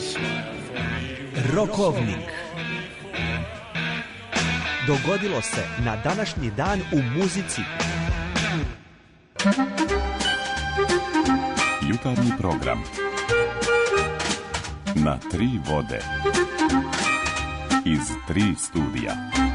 Rokovnik. Dogodilo se na današnji dan u muzici. Jutarnji program na tri vode iz tri studija.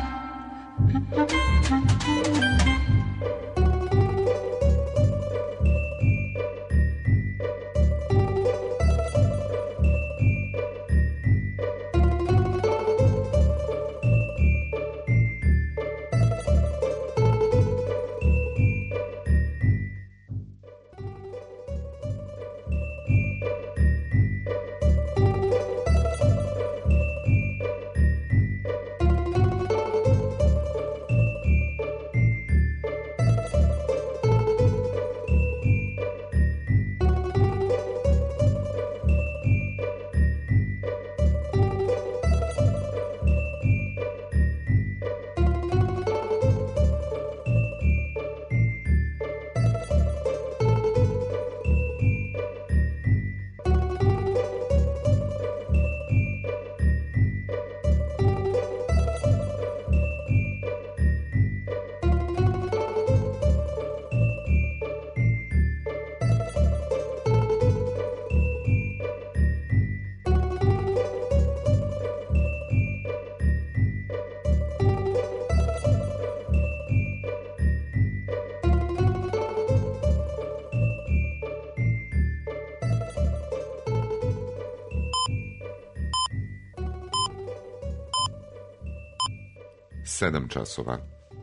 Sedam časova.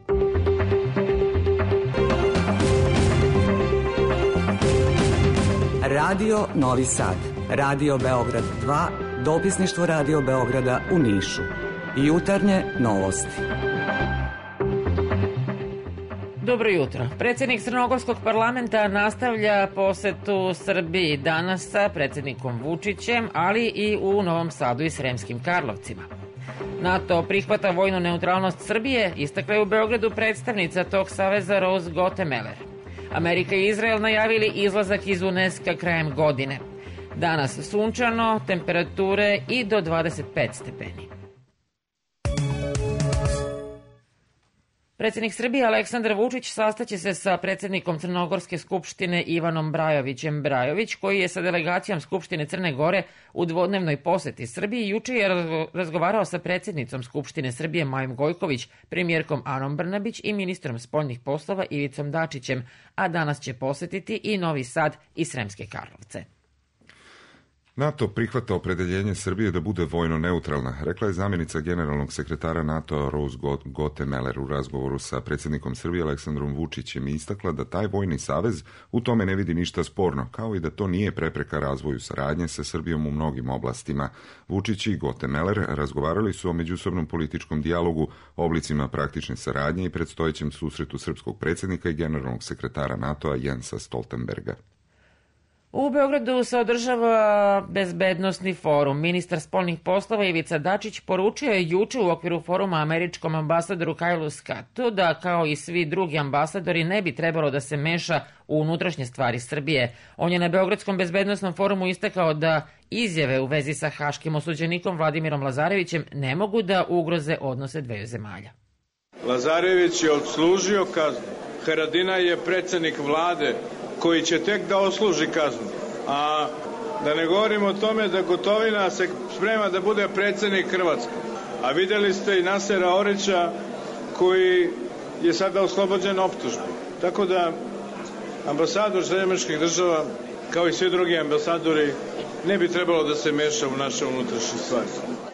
Radio Novi Sad, Radio Beograd 2, dopisništvo Radio Beograda u Nišu. Jutarnje novosti. Dobro jutro. Predsjednik Crnogorskog parlamenta nastavlja posetu Srbiji danas sa predsjednikom Vučićem, ali i u Novom Sadu i Sremskim Karlovcima. NATO prihvata vojnu neutralnost Srbije, istakla je u Beogradu predstavnica tog saveza Rose Gottemeller. Amerika i Izrael najavili izlazak iz UNESCO krajem godine. Danas sunčano, temperature i do 25 stepeni. Predsjednik Srbije Aleksandar Vučić sastaće se sa predsjednikom Crnogorske skupštine Ivanom Brajovićem Brajović, koji je sa delegacijom Skupštine Crne Gore u dvodnevnoj poseti Srbiji. Juče je razgovarao sa predsjednicom Skupštine Srbije Majom Gojković, premijerkom Anom Brnabić i ministrom spoljnih poslova Ivicom Dačićem, a danas će posetiti i Novi Sad i Sremske Karlovce. NATO prihvata opredeljenje Srbije da bude vojno neutralna, rekla je zamjenica generalnog sekretara NATO Rose Gottemeller u razgovoru sa predsjednikom Srbije Aleksandrom Vučićem i istakla da taj vojni savez u tome ne vidi ništa sporno, kao i da to nije prepreka razvoju saradnje sa Srbijom u mnogim oblastima. Vučić i Gottemeller razgovarali su o međusobnom političkom dijalogu, oblicima praktične saradnje i predstojećem susretu srpskog predsjednika i generalnog sekretara NATO-a Jensa Stoltenberga. U Beogradu se održava bezbednosni forum. Ministar spoljnih poslova Ivica Dačić poručio je juče u okviru foruma američkom ambasadoru Kailu Scottu da kao i svi drugi ambasadori ne bi trebalo da se meša u unutrašnje stvari Srbije. On je na Beogradskom bezbednosnom forumu istakao da izjave u vezi sa haškim osuđenikom Vladimirom Lazarevićem ne mogu da ugroze odnose dveju zemalja. Lazarević je odslužio kaznu. Haradinaj je predsjednik vlade koji će tek da odsluži kaznu. A da ne govorimo o tome da Gotovina se sprema da bude predsjednik Hrvatske. A vidjeli ste i Nasera Orića koji je sada oslobođen optužbe. Tako da ambasador Američkih država, kao i svi drugi ambasadori, ne bi trebalo da se meša u naše unutrašnje stvari.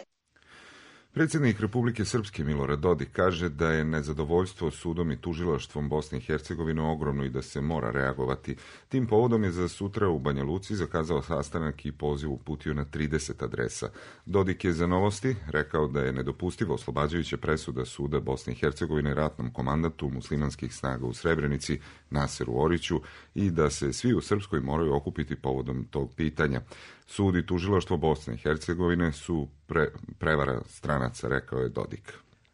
Predsjednik Republike Srpske Milorad Dodik kaže da je nezadovoljstvo sudom i tužilaštvom Bosne i Hercegovine ogromno i da se mora reagovati. Tim povodom je za sutra u Banja Luci zakazao sastanak i poziv uputio na 30 adresa. Dodik je za Novosti rekao da je nedopustivo oslobađajuća presuda suda Bosne i Hercegovine ratnom komandatu muslimanskih snaga u Srebrenici Naseru Oriću i da se svi u Srpskoj moraju okupiti povodom tog pitanja. Sud i tužilaštvo Bosne i Hercegovine su prevara stranaca, rekao je Dodik.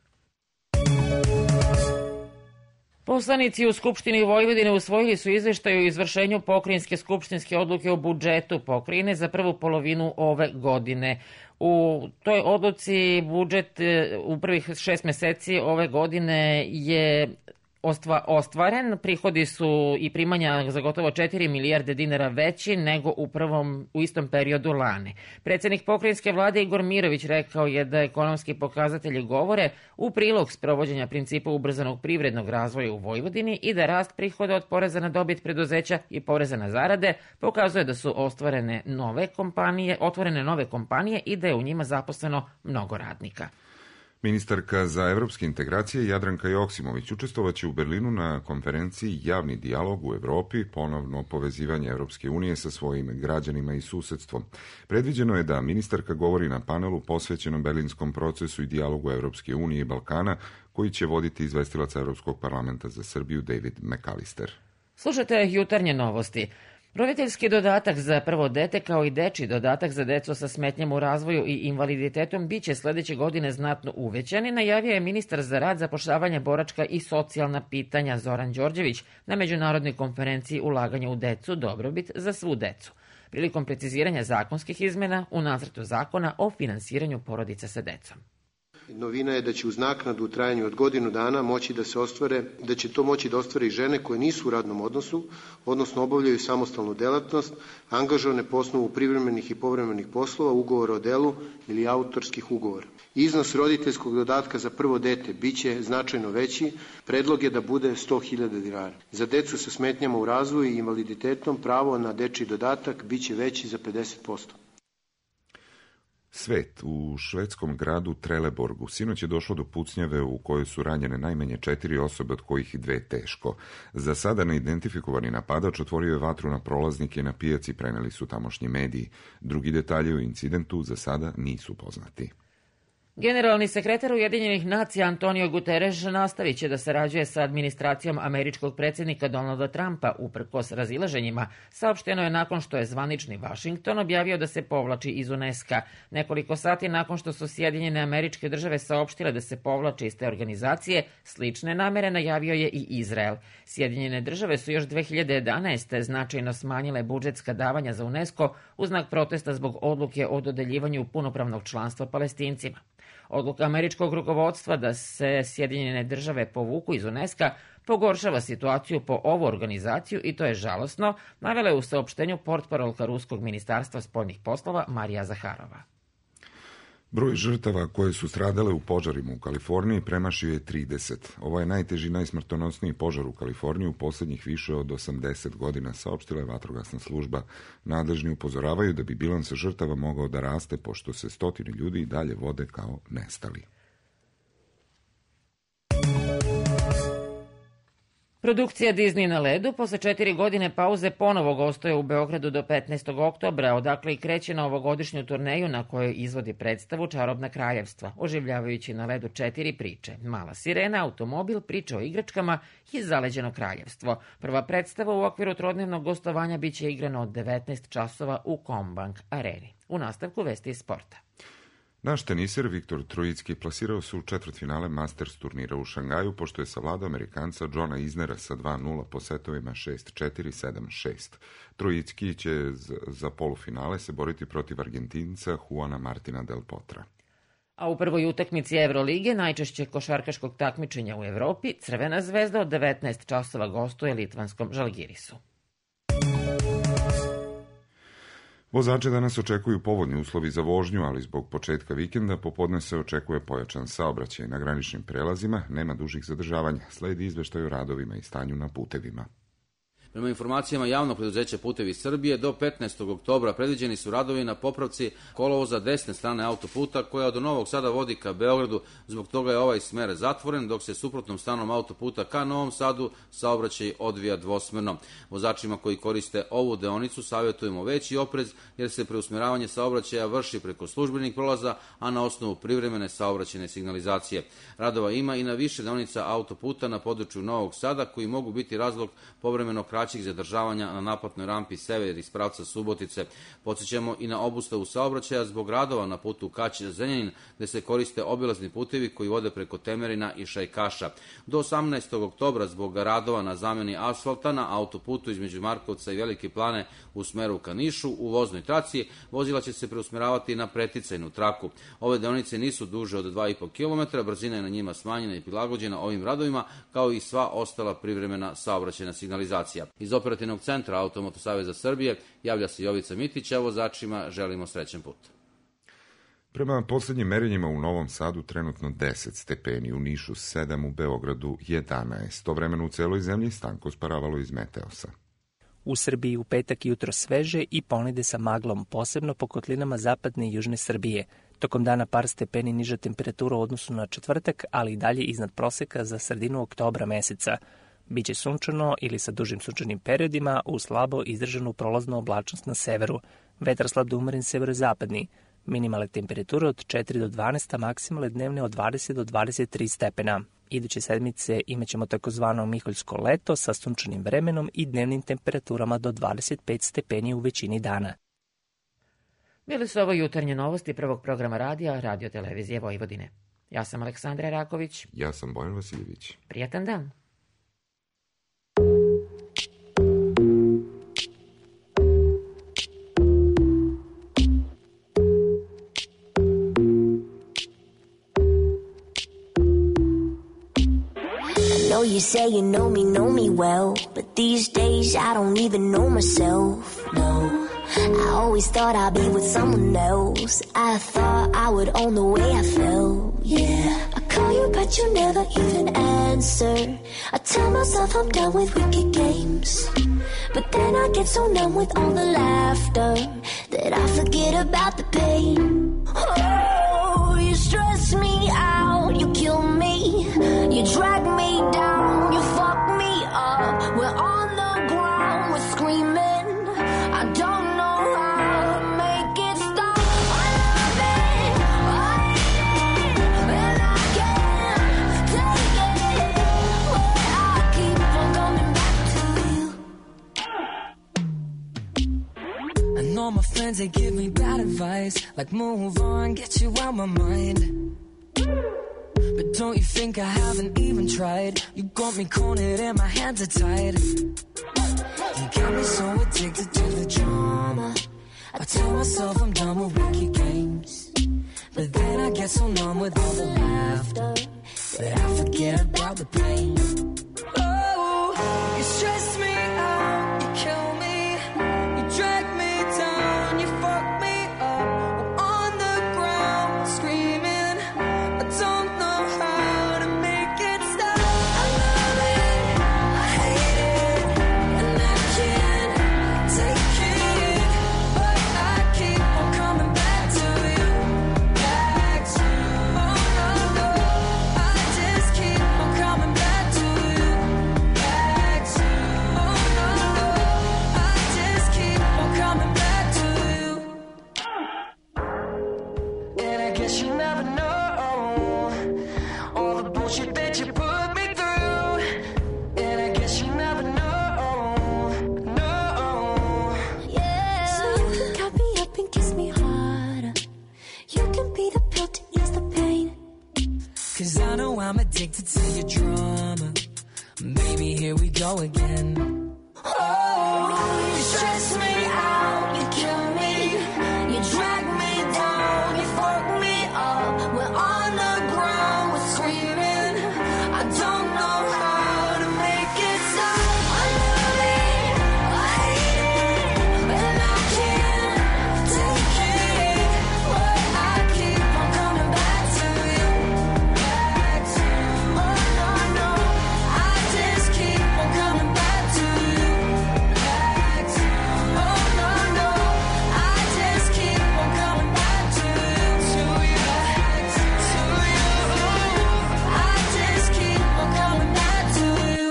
Poslanici u Skupštini Vojvodine usvojili su izveštaj o izvršenju pokrajinske skupštinske odluke o budžetu pokrajine za prvu polovinu ove godine. U toj odluci budžet u prvih 6 meseci ove godine je ostvaren. Prihodi su i primanja za gotovo 4 milijarde dinara veći nego u istom periodu lane. Predsjednik pokrajinske vlade Igor Mirović rekao je da ekonomski pokazatelji govore u prilog sprovođenja principa ubrzanog privrednog razvoja u Vojvodini i da rast prihoda od poreza na dobit preduzeća i poreza na zarade pokazuje da su otvorene nove kompanije i da je u njima zaposleno mnogo radnika. Ministarka za evropske integracije Jadranka Joksimović učestvovaće u Berlinu na konferenciji Javni dijalog u Evropi, ponovno povezivanje Evropske unije sa svojim građanima i susedstvom. Predviđeno je da ministarka govori na panelu posvećenom berlinskom procesu i dijalogu Evropske unije i Balkana, koji će voditi izvestilac Evropskog parlamenta za Srbiju David McAllister. Slušajte jutarnje novosti. Roditeljski dodatak za prvo dete kao i dečji dodatak za decu sa smetnjama u razvoju i invaliditetom biće sledeće godine znatno uvećani, najavio je ministar za rad, zapošljavanje, boračka i socijalna pitanja Zoran Đorđević na međunarodnoj konferenciji Ulaganje u decu, dobrobit za svu decu, prilikom preciziranja zakonskih izmena u nacrtu zakona o finansiranju porodica sa decom. Novina je da će uz naknadu u trajanju od godinu dana moći da se ostvare, da će to moći da ostvare i žene koje nisu u radnom odnosu, odnosno obavljaju samostalnu delatnost, angažovane po osnovu privremenih i povremenih poslova, ugovora o delu ili autorskih ugovora. Iznos roditeljskog dodatka za prvo dete biće značajno veći, predlog je da bude 100.000 dinara. Za decu sa smetnjama u razvoju i invaliditetom pravo na dečji dodatak biće veći za 50%. Svet u švedskom gradu Trelleborgu sinoć je došlo do pucnjave u kojoj su ranjene najmanje 4 osobe, od kojih 2 teško. Za sada neidentifikovani napadač otvorio je vatru na prolaznike na pijaci, preneli su tamošnji mediji. Drugi detalji o incidentu za sada nisu poznati. Generalni sekretar Ujedinjenih nacija Antonio Guterres nastavit će da sarađuje sa administracijom američkog predsjednika Donalda Trumpa uprkos razilaženjima, saopšteno je nakon što je zvanični Vašington objavio da se povlači iz UNESCO. Nekoliko sati nakon što su Sjedinjene Američke Države saopštile da se povlače iz te organizacije, slične namere najavio je i Izrael. Sjedinjene Države su još 2011. značajno smanjile budžetska davanja za UNESCO u znak protesta zbog odluke o dodeljivanju punopravnog članstva Palestincima. Odluka američkog rukovodstva da se Sjedinjene Države povuku iz UNESCO pogoršava situaciju po ovu organizaciju i to je žalosno, navela je u saopštenju portparolka Ruskog ministarstva spoljnih poslova Marija Zaharova. Broj žrtava koje su stradale u požarima u Kaliforniji premašio je 30. Ovo je najteži, najsmrtonosniji požar u Kaliforniji u posljednjih više od 80 godina, saopštila je vatrogasna služba. Nadležni upozoravaju da bi bilans žrtava mogao da raste, pošto se stotine ljudi i dalje vode kao nestali. Produkcija Disney na ledu posle 4 godine pauze ponovo gostuje u Beogradu do 15. oktobra, odakle i kreće na ovogodišnju turneju na kojoj izvodi predstavu Čarobna kraljevstva, oživljavajući na ledu 4 priče. Mala sirena, automobil, priča o igračkama i Zaleđeno kraljevstvo. Prva predstava u okviru trodnevnog gostovanja biće igrana od 19 časova u Combank areni. U nastavku vesti iz sporta. Naš teniser Viktor Trojicki plasirao se u četvrtfinale Masters turnira u Šangaju, pošto je savladao Amerikanca Johna Isnera sa 2-0 po setovima 6-4, 7-6. Trojicki će za polufinale se boriti protiv Argentinca Juana Martina del Potra. A u prvoj utakmici Evrolige, najčešće košarkaškog takmičenja u Evropi, Crvena zvezda od 19 časova gostuje litvanskom Žalgirisu. Vozače danas očekuju povoljni uslovi za vožnju, ali zbog početka vikenda popodne se očekuje pojačan saobraćaj na graničnim prelazima, nema dužih zadržavanja, sledi izveštaj o radovima i stanju na putevima. Prema informacijama javnog preduzeća Putevi Srbije, do 15. oktobra predviđeni su radovi na popravci kolovoza desne strane autoputa koja od Novog Sada vodi ka Beogradu, zbog toga je ovaj smer zatvoren, dok se suprotnom stranom autoputa ka Novom Sadu saobraćaj odvija dvosmerno. Vozačima koji koriste ovu deonicu savjetujemo veći oprez, jer se preusmeravanje saobraćaja vrši preko službenih prolaza, a na osnovu privremene saobraćajne signalizacije. Radova ima i na više deonica autoputa na području Novog Sada, koji mogu biti razlog povremeno kraćih zadržavanja na naplatnoj rampi sever iz pravca Subotice. Podsjećamo i na obustavu saobraćaja zbog radova na putu Kać-Zrenjanin, gde se koriste obilazni putevi koji vode preko Temerina i Šajkaša. Do 18. oktobra zbog radova na zameni asfalta na autoputu između Markovca i Velike Plane u smeru ka Nišu u voznoj traci, vozila će se preusmeravati na preticajnu traku. Ove deonice nisu duže od 2,5 km, brzina je na njima smanjena i prilagođena ovim radovima, kao i sva ostala privremena saobraćajna signalizacija. Iz operativnog centra Automoto Saveza Srbije javlja se Jovica Mitić, a vozačima želimo srećan put. Prema posljednjim merenjima u Novom Sadu trenutno 10 stepeni, u Nišu 7, u Beogradu 11. To vremeno u celoj zemlji Stanko sparavalo iz Meteosa. U Srbiji u petak jutro sveže i ponede sa maglom, posebno po kotlinama zapadne i južne Srbije. Tokom dana par stepeni niža temperatura u odnosu na četvrtak, ali i dalje iznad proseka za sredinu oktobra meseca. Biće sunčano ili sa dužim sunčanim periodima u slabo izdržanu prolaznu oblačnost na severu. Vetar slab do umeren severozapadni. Minimalne temperature od 4 do 12, a maksimalne dnevne od 20 do 23 stepena. Iduće sedmice imaćemo takozvano miholjsko leto sa sunčanim vremenom i dnevnim temperaturama do 25 stepeni u većini dana. Bili su ovo jutarnje novosti prvog programa radija Radio Televizije Vojvodine. Ja sam Aleksandra Raković. Ja sam Bojan Vasiljević. Prijatan dan. You say you know me well, but these days I don't even know myself, no. I always thought I'd be with someone else. I thought I would own the way I felt, yeah. I call you but you never even answer. I tell myself I'm done with wicked games, but then I get so numb with all the laughter that I forget about the pain. Oh, you stress me out, you kill me, you drag me down, you fuck me up. We're on the ground, we're screaming. I don't know how to make it stop. I love it, I hate it. And all my friends, they give me bad advice, like move on, get you out my mind. But don't you think I haven't even tried? You got me cornered and my hands are tied. You got me so addicted to the drama. I tell myself I'm done with wicked games, but then I get so numb with all the laughter that I forget about the pain. Oh, you stress me out, you kill me, you drag me down, you fuck me up. I'm on the ground screaming, I don't know how to make it stop. I love it, I hate it, and I can't take it, but I keep on coming back to you, back to you. Oh no, no, I just keep on coming back to you, back to you. Oh no, no, I just keep on coming back to you. And I guess you never know all the bullshit that you put me through. And I guess you never know, no. Yeah. So you can cut me up and kiss me harder. You can be the pill to ease the pain. Cause I know I'm addicted to your drama. Baby, here we go again. Oh, you stress me out, you kill me, you drag me down, you fuck me up. We're on the ground, we're screaming. I don't know how to make it stop. I love it, I hate it, and I can't take it, but I keep on coming back to you, back to you. Oh no, no, I just keep on coming back to you, back to you. Oh no, no, I just keep on coming back to you, back to you. I just keep on coming back to you.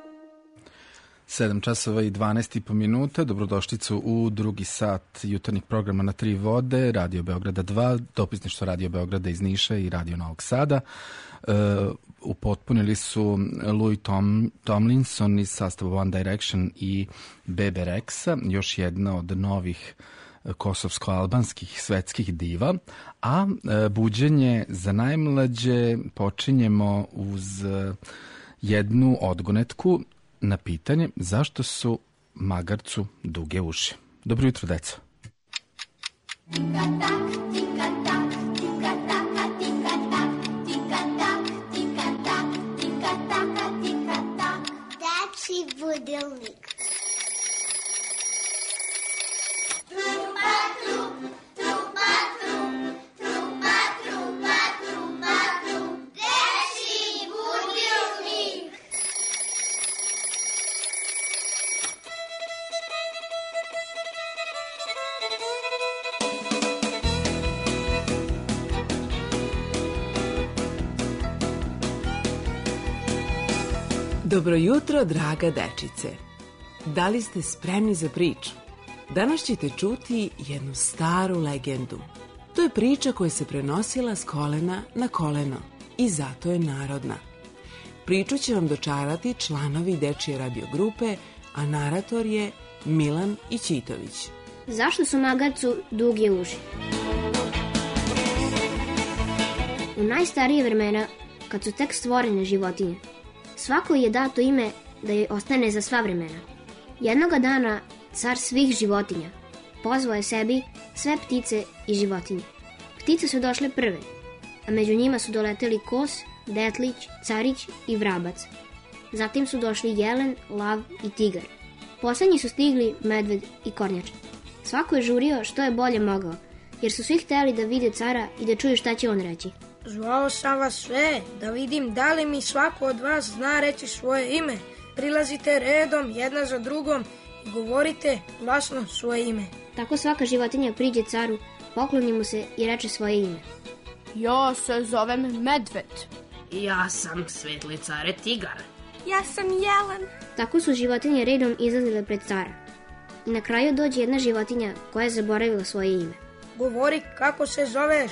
7 časova i 12,5 minuta. Dobrodošlicu u drugi sat jutarnjeg programa na tri vode, Radio Beograda 2, dopisništvo Radio Beograda iz Niša i Radio Novog Sada. Upotpunili su Louis Tomlinson iz sastava One Direction i Bebe Rexha, još jedna od novih kosovsko-albanskih svetskih diva, a buđenje za najmlađe počinjemo uz jednu odgonetku na pitanje zašto su magarcu duge uši. Dobro jutro, deco. Dečji budilnik. Dečji budilnik. Dobro jutro, draga dečice. Da li ste spremni za priču? Danas ćete čuti jednu staru legendu. To je priča koja se prenosila s kolena na koleno i zato je narodna. Priču će vam dočarati članovi Dečije radio grupe, a narator je Milan Ićitović. Zašto su magarcu duge uši? U najstarije vremena, kad su tek stvorene životinje, svako je dato ime da je ostane za sva vremena. Jednoga dana, car svih životinja pozvao je sebi sve ptice i životinje. Ptice su došle prve, a među njima su doleteli kos, detlić, carić i vrabac. Zatim su došli jelen, lav i tigar. Poslednji su stigli medved i kornjača. Svako je žurio što je bolje mogao, jer su svi hteli da vide cara i da čuju šta će on reći. Zvao sam vas sve, da vidim da li mi svako od vas zna reći svoje ime. Prilazite redom jedna za drugom i govorite glasno svoje ime. Tako svaka životinja priđe caru, pokloni mu se i reče svoje ime. Ja se zovem Medved. Ja sam svetli care Tigar. Ja sam Jelen. Tako su životinje redom izlazile pred cara. I na kraju dođe jedna životinja koja je zaboravila svoje ime. Govori kako se zoveš.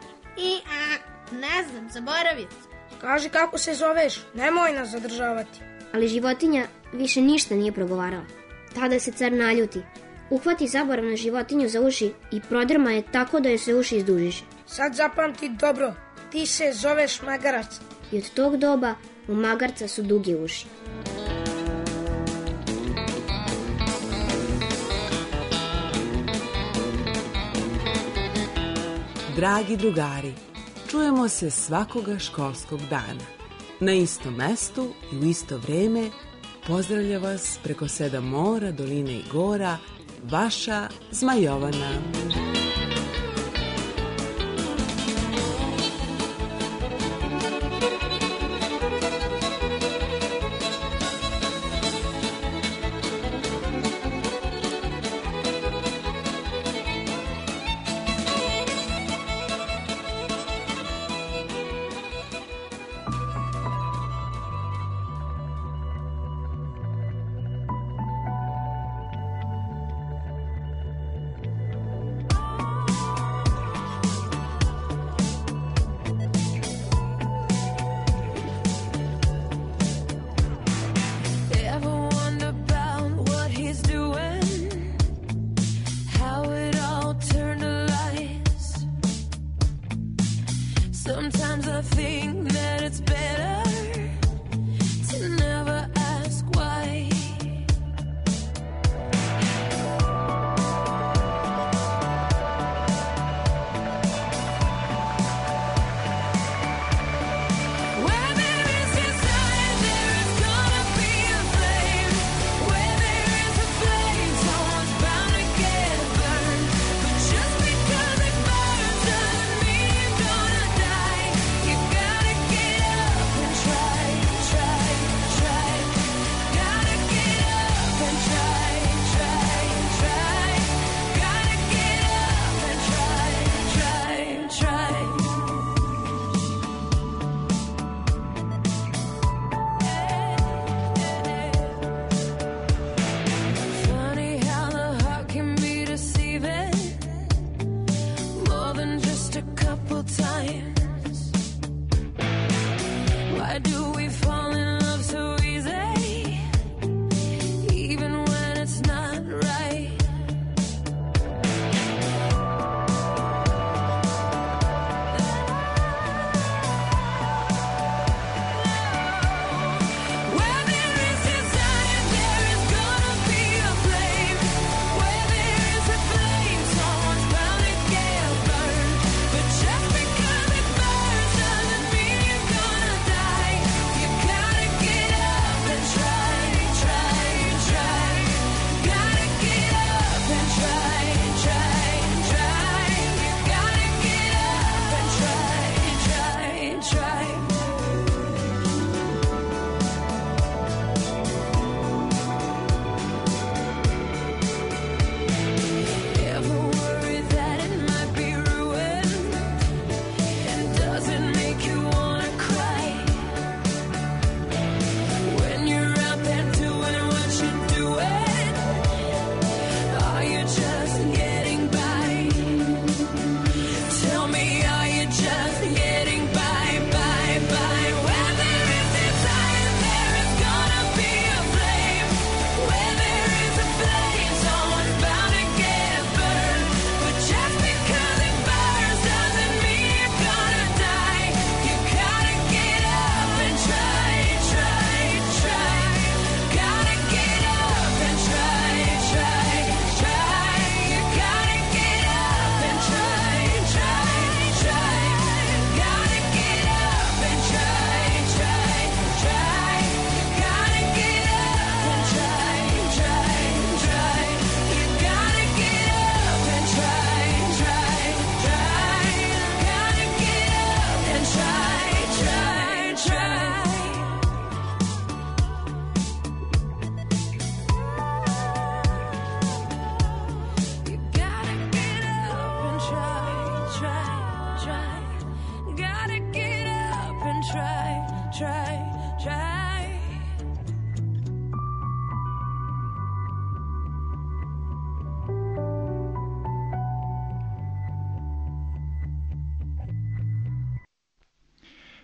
Ne znam, zaboravio sam. Kaži kako se zoveš, nemoj nas zadržavati. Ali životinja više ništa nije progovarala. Tada se car naljuti, uhvati zaboravna životinju za uši i prodrma je tako da joj se uši izdužiše. Sad zapamti dobro, ti se zoveš magarac. I od tog doba u magarca su dugi uši. Dragi drugari, čujemo se svakoga školskog dana. Na istom mestu i u isto vreme pozdravlja vas preko 7 mora, doline i gora, vaša Zmajovana.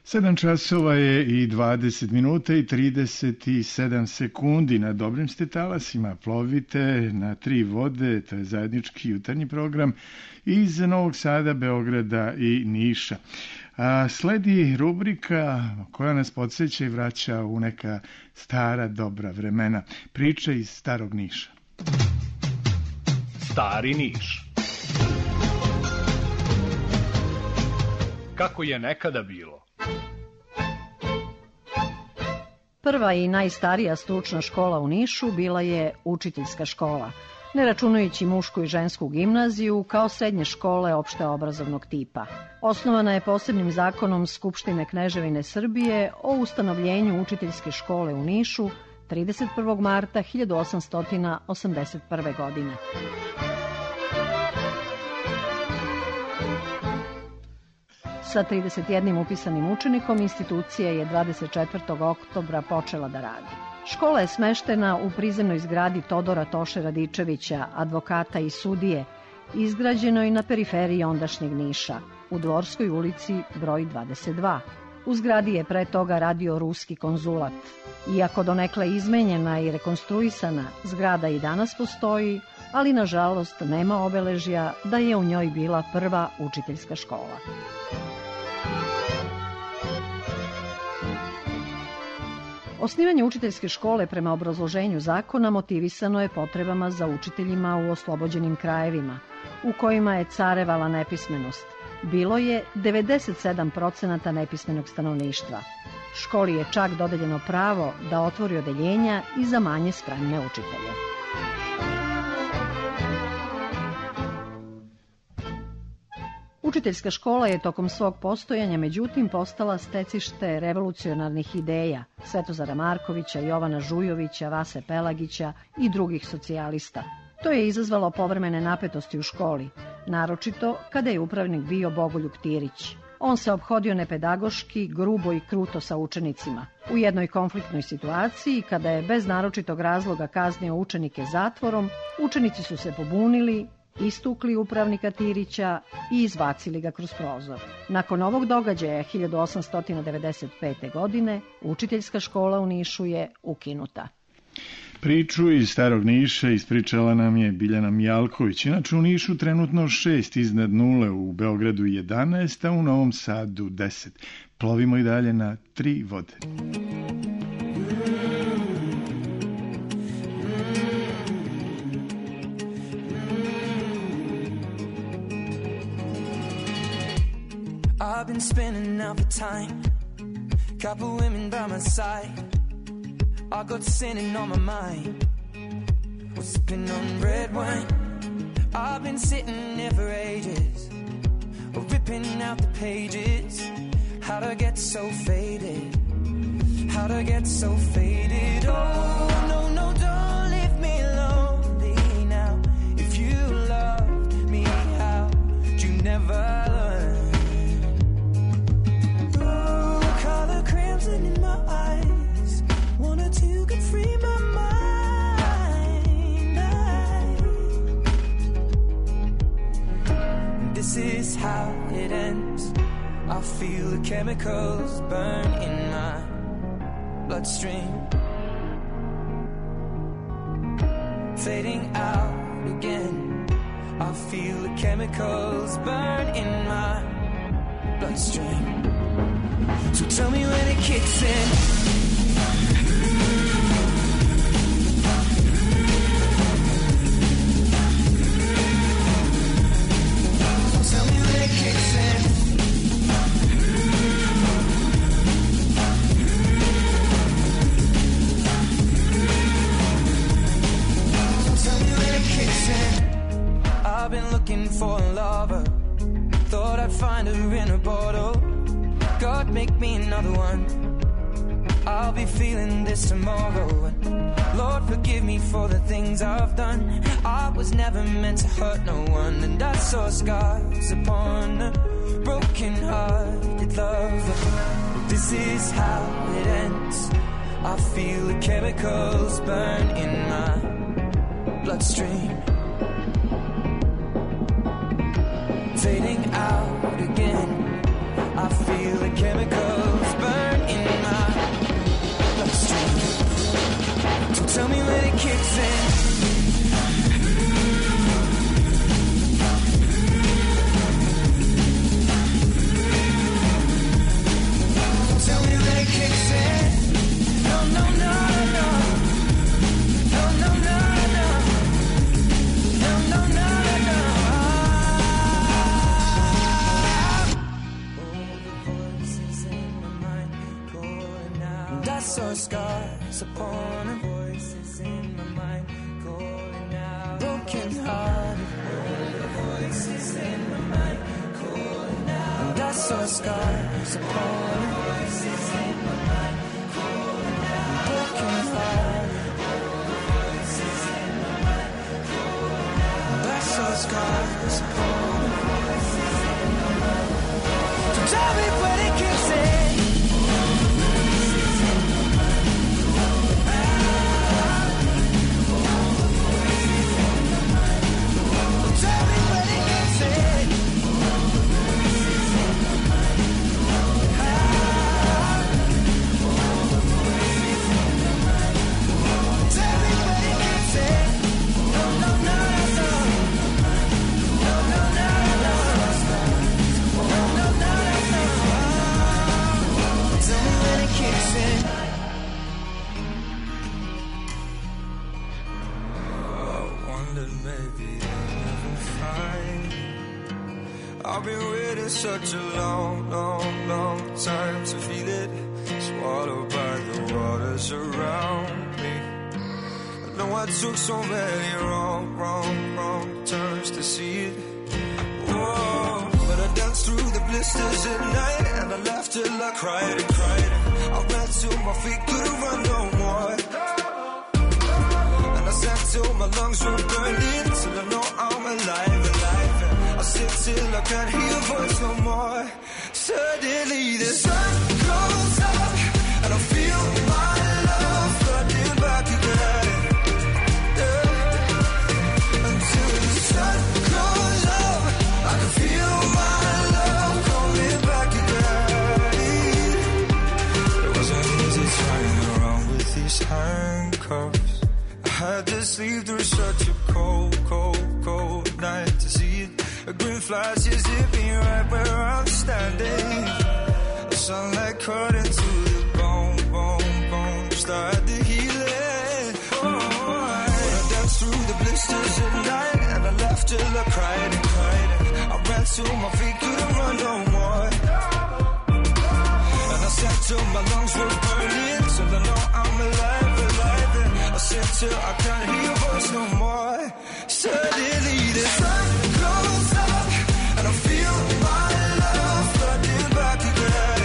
7 časova je i 20 minuta i 37 sekundi. Na dobrim ste talasima, plovite na 3 vode, to je zajednički jutarnji program iz Novog Sada, Beograda i Niša. A sledi rubrika koja nas podsjeća i vraća u neka stara dobra vremena. Priče iz Starog Niša. Stari Niš. Kako je nekada bilo? Prva i najstarija stručna škola u Nišu bila je učiteljska škola, ne računajući mušku i žensku gimnaziju kao srednje škole opšteobrazovnog tipa. Osnovana je posebnim zakonom Skupštine Kneževine Srbije o ustanovljenju učiteljske škole u Nišu 31. marta 1881. godine. Sa 31 upisanim učenikom institucija je 24. oktobra počela da radi. Škola je smeštena u prizemnoj zgradi Todora Toše Radičevića, advokata i sudije, izgrađenoj na periferiji ondašnjeg Niša, u Dvorskoj ulici broj 22. U zgradi je pre toga radio ruski konzulat. Iako donekle izmenjena i rekonstruisana, zgrada i danas postoji, ali nažalost nema obeležja da je u njoj bila prva učiteljska škola. Osnivanje učiteljske škole prema obrazloženju zakona motivisano je potrebama za učiteljima u oslobođenim krajevima, u kojima je carevala nepismenost. Bilo je 97% nepismenog stanovništva. Školi je čak dodeljeno pravo da otvori odeljenja i za manje spremne učitelje. Učiteljska škola je tokom svog postojanja međutim postala stecište revolucionarnih ideja Svetozara Markovića, Jovana Žujovića, Vase Pelagića i drugih socijalista. To je izazvalo povremene napetosti u školi, naročito kada je upravnik bio Bogoljub Tirić. On se ophodio nepedagoški, grubo i kruto sa učenicima. U jednoj konfliktnoj situaciji, kada je bez naročitog razloga kaznio učenike zatvorom, učenici su se pobunili, istukli upravnika Tirića i izbacili ga kroz prozor. Nakon ovog događaja 1895. godine učiteljska škola u Nišu je ukinuta. Priču iz Starog Niša ispričala nam je Biljana Mijalković. Inače u Nišu trenutno 6 iznad 0, u Beogradu 11, a u Novom Sadu 10. Plovimo i dalje na 3 vode. I've been spinning out for time, couple women by my side, I got sinning on my mind, was sipping on red wine. I've been sitting here for ages, ripping out the pages. How'd I get so faded? How'd I get so faded? Oh, no, no, don't leave me lonely now. If you loved me, how'd you never learn? In my eyes, wanted to get free my mind. This is how it ends. I feel the chemicals burn in my bloodstream, fading out again. I feel the chemicals burn in my bloodstream. So tell me when it kicks in. So tell me when it kicks in. So tell me when it kicks in. I've been looking for a lover, thought I'd find her in a bottle. God, make me another one. I'll be feeling this tomorrow. Lord, forgive me for the things I've done. I was never meant to hurt no one, and I saw scars upon a broken-hearted lover. This is how it ends. I feel the chemicals burn in my bloodstream, fading out again. I feel the chemicals Tell me when it kicks in. Tell me when it kicks in. No, no, no, no. No, no, no, no. No, no, no, no. All the voices in my mind calling out. And I saw scars upon them. Voices in my mind calling out. Broken hearted. All the voices in my mind calling out. And I saw scars upon them. Voices in my mind calling out. Broken hearted. All the voices in my mind calling out. And I saw scars upon them. Voices in my mind. So tell me when it kicks in. I've been waiting such a long, long, long time to feel it. Swallowed by the waters around me. I know I took so many wrong, wrong, wrong turns to see it. Whoa, but I danced through the blisters at night, and I laughed till I cried and cried. I ran till my feet couldn't run no more. And I sat till my lungs were burning, till I know I'm alive, alive. I sit till I can't hear your voice no more. Suddenly the sun goes up, and I feel my love flooding back again. Yeah. Until the sun goes up, I can feel my love coming back again. It wasn't easy trying around with these handcuffs. I had to sleep through such a cold, cold, cold night to see it. A green flash is zipping right where I'm standing. The sunlight cut into the bone, bone, bone. Start the healing. Oh, I danced through the blisters at night, and I laughed till I cried and cried. I ran till my feet couldn't run no more. And I sat till my lungs were burning, till I know I'm alive, alive. And I sit till I can't hear your voice no more. Suddenly the sun goes up, and I feel my love flooding back again.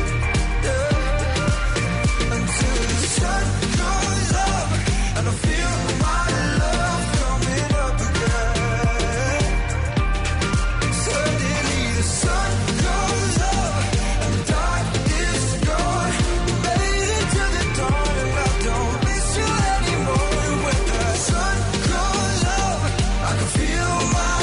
Yeah. Until the sun goes up, and I feel my love coming up again. Suddenly the sun goes up, and the dark is gone. We made it to the dawn, and I don't miss you anymore. When the sun goes up, I can feel my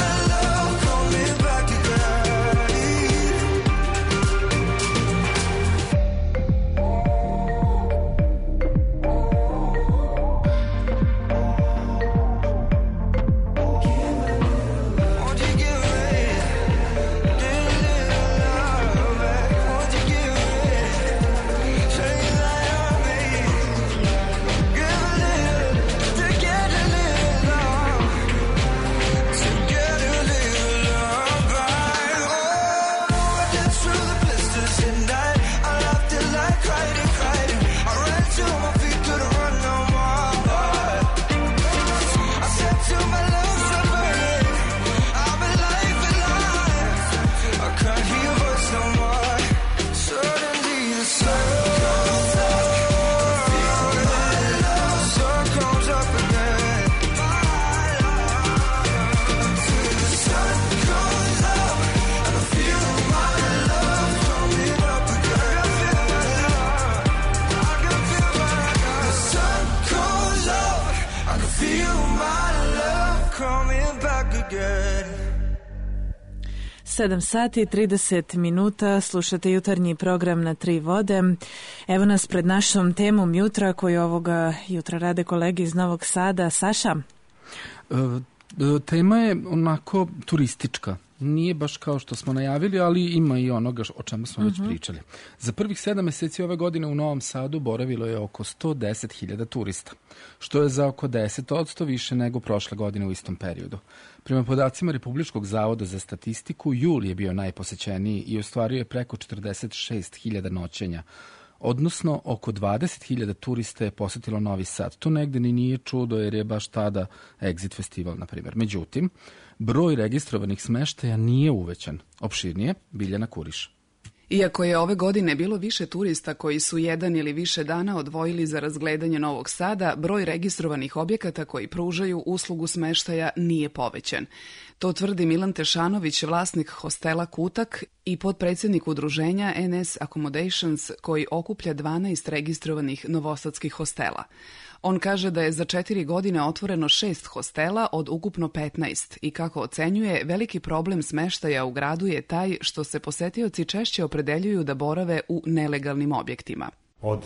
7 sati 30 minuta, slušate jutarnji program na Tri vode. Evo nas pred našom temom jutra koju ovoga jutra rade kolege iz Novog Sada. Saša? Tema je onako turistička. Nije baš kao što smo najavili, ali ima i onoga o čemu smo već pričali. Za prvih 7 meseci ove godine u Novom Sadu boravilo je oko 110.000 turista, što je za oko 10% više nego prošle godine u istom periodu. Prema podacima Republičkog zavoda za statistiku, jul je bio najposećeniji i ostvario je preko 46.000 noćenja, odnosno oko 20.000 turista je posetilo Novi Sad. To negde ni nije čudo jer je baš tada Exit festival, na primjer. Međutim, broj registrovanih smeštaja nije uvećan. Opširnije, Biljana Kuriš. Iako je ove godine bilo više turista koji su jedan ili više dana odvojili za razgledanje Novog Sada, broj registrovanih objekata koji pružaju uslugu smeštaja nije povećan. To tvrdi Milan Tešanović, vlasnik hostela Kutak i potpredsjednik udruženja NS Accommodations, koji okuplja 12 registrovanih novosadskih hostela. On kaže da je za 4 godine otvoreno 6 hostela od ukupno 15 i kako ocenjuje, veliki problem smeštaja u gradu je taj što se posetioci češće opredeljuju da borave u nelegalnim objektima. Od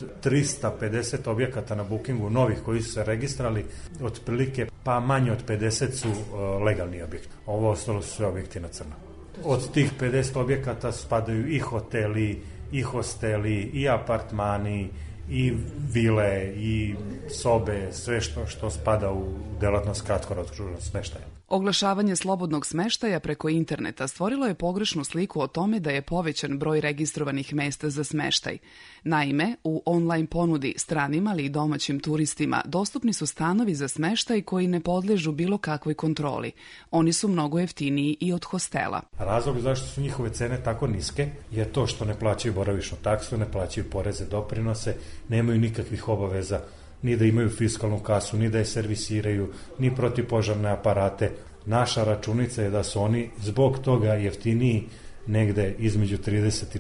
350 objekata na Bookingu novih koji su se registrali, otprilike pa manje od 50 su legalni objekti. Ovo ostalo su sve objekti na crno. Od tih 50 objekata spadaju i hoteli, i hosteli, i apartmani, i vile, i sobe, sve što spada u delatnost kratkoročnog smeštaja. Oglašavanje slobodnog smeštaja preko interneta stvorilo je pogrešnu sliku o tome da je povećan broj registrovanih mesta za smeštaj. Naime, u online ponudi stranim, ali i domaćim turistima dostupni su stanovi za smeštaj koji ne podležu bilo kakvoj kontroli. Oni su mnogo jeftiniji i od hostela. Razlog zašto su njihove cene tako niske je to što ne plaćaju boravišnu taksu, ne plaćaju poreze, doprinose, nemaju nikakvih obaveza ni da imaju fiskalnu kasu, ni da je servisiraju, ni protivpožarne aparate. Naša računica je da su oni zbog toga jeftiniji negde između 30 i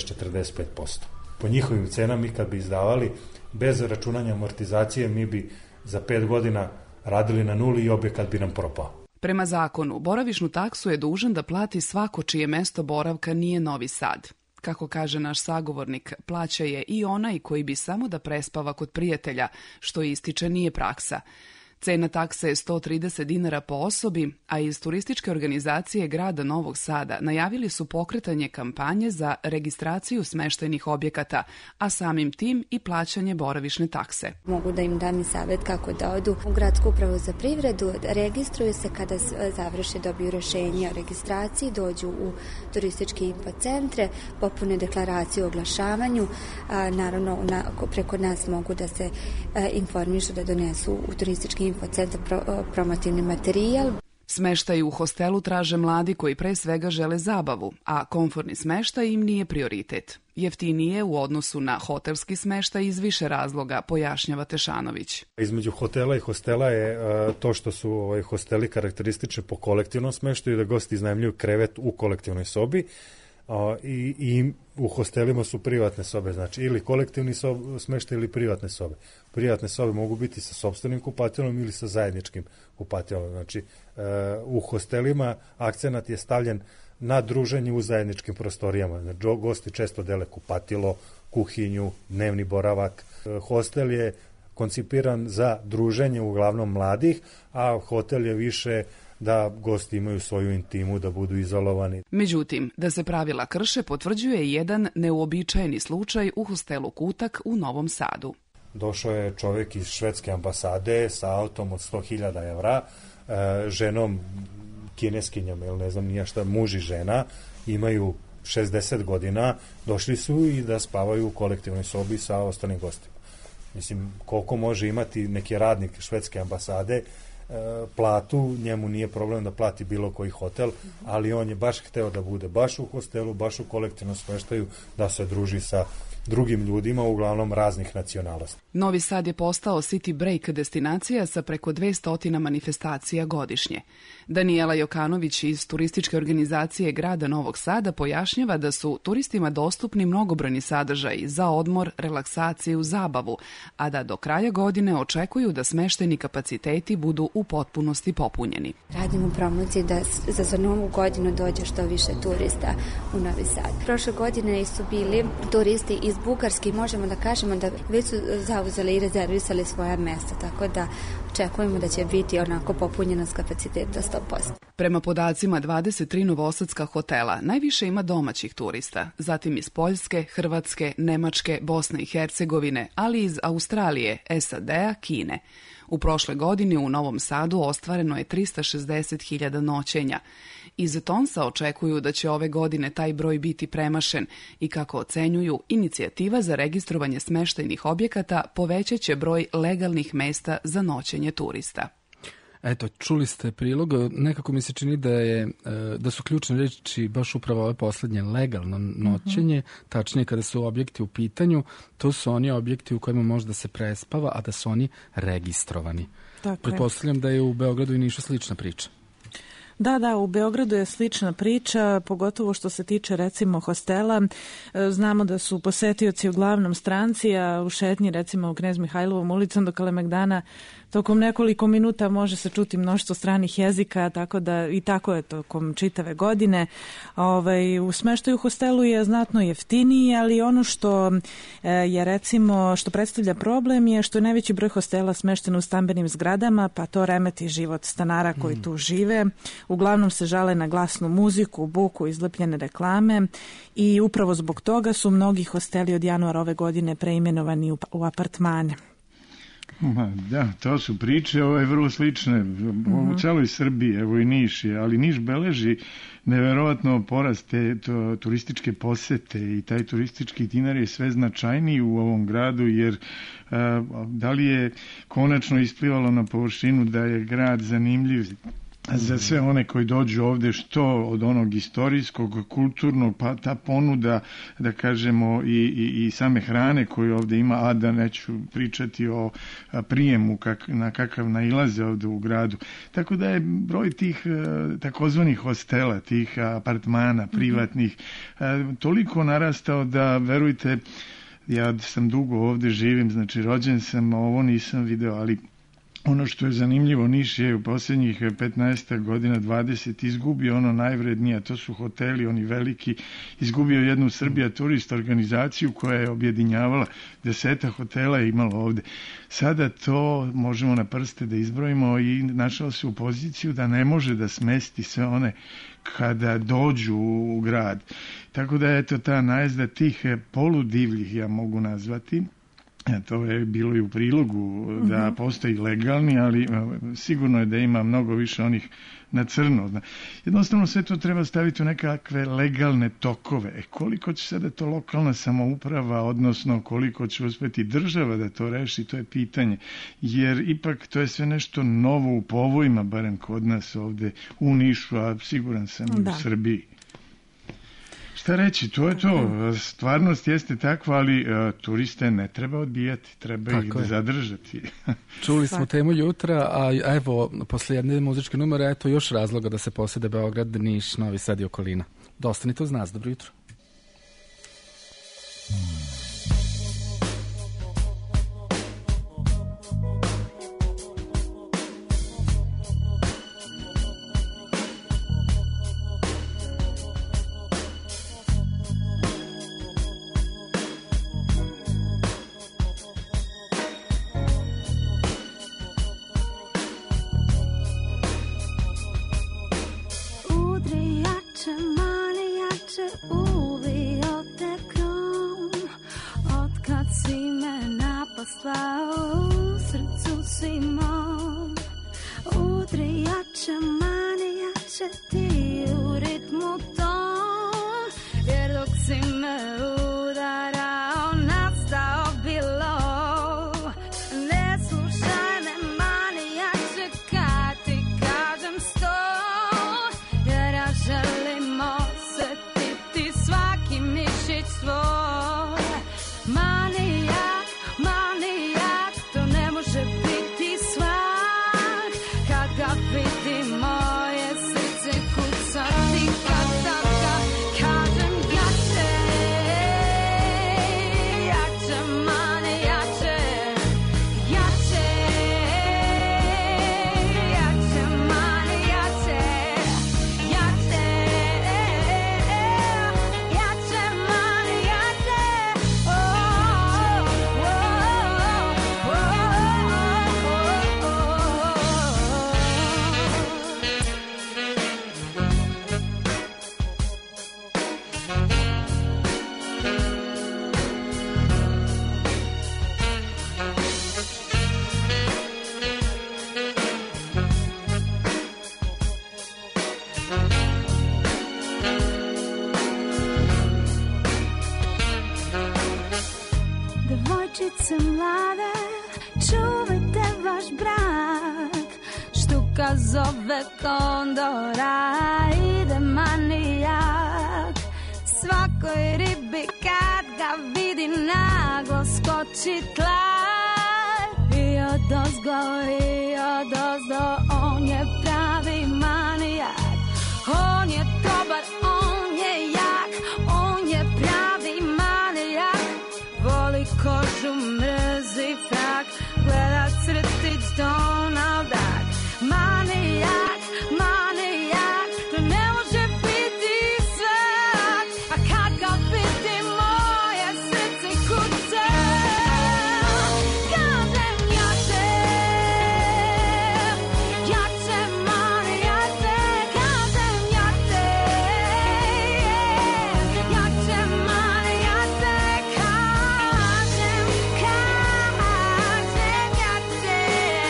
40-45%. Po njihovim cenama mi kad bi izdavali, bez računanja amortizacije, mi bi za 5 godina radili na nuli i objekat bi nam propao. Prema zakonu, boravišnu taksu je dužan da plati svako čije mesto boravka nije Novi Sad. Kako kaže naš sagovornik, plaća je i onaj koji bi samo da prespava kod prijatelja, što ističe nije praksa. Cena takse je 130 dinara po osobi, a iz turističke organizacije grada Novog Sada najavili su pokretanje kampanje za registraciju smeštajnih objekata, a samim tim i plaćanje boravišne takse. Mogu da im dam i savjet kako da odu u gradsku upravu za privredu, registruju se kada završe, dobiju rješenje o registraciji, dođu u turističke infocentre, popune deklaraciju o oglašavanju, naravno preko nas mogu da se informišu da donesu u turistički infocentar promotivni materijal. Smeštaj u hostelu traže mladi koji pre svega žele zabavu, a komforni smeštaj im nije prioritet. Jeftinije u odnosu na hotelski smeštaj iz više razloga, pojašnjava Tešanović. Između hotela i hostela je to što su hosteli karakteristični po kolektivnom smeštaju, da gosti iznajmljuju krevet u kolektivnoj sobi, i u hostelima su privatne sobe, znači ili kolektivni smeštaj ili privatne sobe. Privatne sobe mogu biti sa sopstvenim kupatilom ili sa zajedničkim kupatilom. Znači, u hostelima akcenat je stavljen na druženje u zajedničkim prostorijama. Znači, gosti često dele kupatilo, kuhinju, dnevni boravak. Hostel je koncipiran za druženje uglavnom mladih, a hotel je više da gosti imaju svoju intimu, da budu izolovani. Međutim, da se pravila krše potvrđuje jedan neuobičajeni slučaj u hostelu Kutak u Novom Sadu. Došao je čovjek iz švedske ambasade sa autom od 100.000 evra, ženom kineskinjom, ili ne znam nija šta, muž i žena, imaju 60 godina, došli su i da spavaju u kolektivnoj sobi sa ostalim gostima. Mislim, koliko može imati neki radnik švedske ambasade platu, njemu nije problem da plati bilo koji hotel, ali on je baš hteo da bude baš u hostelu, baš u kolektivnom smeštaju, da se druži sa drugim ljudima, uglavnom raznih nacionalnosti. Novi Sad je postao city break destinacija sa preko 200 manifestacija godišnje. Daniela Jokanović iz turističke organizacije grada Novog Sada pojašnjava da su turistima dostupni mnogobrojni sadržaji za odmor, relaksaciju, zabavu, a da do kraja godine očekuju da smeštajni kapaciteti budu u potpunosti popunjeni. Radimo promociju da za novu godinu dođe što više turista u Novi Sad. Prošle godine su bili turisti iz Bugarske i možemo da kažemo da već su zauzeli i rezervisali svoja mesta, tako da očekujemo da će biti onako popunjenost kapaciteta 100%. Prema podacima 23 novosadska hotela, najviše ima domaćih turista, zatim iz Poljske, Hrvatske, Nemačke, Bosne i Hercegovine, ali iz Australije, SAD-a, Kine. U prošle godini u Novom Sadu ostvareno je 360.000 noćenja. Iz Tonsa očekuju da će ove godine taj broj biti premašen i, kako ocenjuju, inicijativa za registrovanje smeštajnih objekata povećat će broj legalnih mesta za noćenje turista. Eto, čuli ste prilog, nekako mi se čini da su ključne reči baš upravo ove poslednje, legalno noćenje, tačnije kada su objekti u pitanju, to su oni objekti u kojima može da se prespava, a da su oni registrovani. Pretpostavljam da je u Beogradu i Nišu slična priča. Da, u Beogradu je slična priča, pogotovo što se tiče recimo hostela. Znamo da su posetioci uglavnom stranci, a u šetnji recimo u Knez Mihajlovom ulicom do Kalemegdana tokom nekoliko minuta može se čuti mnoštvo stranih jezika, tako da i tako je tokom čitave godine. U smeštaju u hostelu je znatno jeftiniji, ali ono što je recimo, što predstavlja problem je što je najveći broj hostela smešten u stambenim zgradama, pa to remeti život stanara koji tu žive. Uglavnom se žale na glasnu muziku, buku, izlepljene reklame i upravo zbog toga su mnogi hosteli od januara ove godine preimenovani u apartmane. Da, to su priče, ovo je vrlo slične u celoj Srbiji, evo i Niš je, ali Niš beleži neverovatno porast te turističke posete i taj turistički dinar je sve značajniji u ovom gradu, jer da li je konačno isplivalo na površinu da je grad zanimljiv za sve one koji dođu ovde, što od onog istorijskog, kulturnog, pa ta ponuda, da kažemo, i same hrane koju ovde ima, a da neću pričati o prijemu na kakav nailaze ovde u gradu. Tako da je broj tih takozvanih hostela, tih apartmana privatnih, toliko narastao da, verujte, ja sam dugo ovde živim, znači rođen sam, ovo nisam video, ali ono što je zanimljivo, Niš je u posljednjih 15 godina, 20, izgubio ono najvrednije, a to su hoteli, oni veliki, izgubio jednu Srbija turist organizaciju koja je objedinjavala 10 hotela je imalo ovde. Sada to možemo na prste da izbrojimo i našao se u poziciju da ne može da smesti sve one kada dođu u grad. Tako da je to ta najezda tih poludivljih, ja mogu nazvati. To je bilo i u prilogu da postoji legalni, ali sigurno je da ima mnogo više onih na crno. Jednostavno sve to treba staviti u nekakve legalne tokove. Koliko će sada to lokalna samouprava, odnosno koliko će uspeti država da to reši, to je pitanje. Jer ipak to je sve nešto novo u povojima, barem kod nas ovde u Nišu, a siguran sam i u Srbiji. Šta reći, to je to. Stvarnost jeste takva, ali turiste ne treba odbijati, treba ih zadržati. Čuli smo temu jutra, a evo, posle jedne muzičke numere, eto još razloga da se posede Beograd, Niš, Novi Sad i okolina. Dostanite uz nas, dobro jutro. zove kondora, ide manijak. Svakoj ribi kad ga vidi naglo skoči tlak. I odozdo, on je pravi manijak. On je dobar, on je jak, on je pravi manijak. Voli kožu, mrzi frak, gleda crtić Donald Duck. Manijak, manijak, to ne može biti svak. A kad ga vidi moje srce kuca. Kažem jače, jače manijate. Kažem jače, jače manijate. Kažem jače.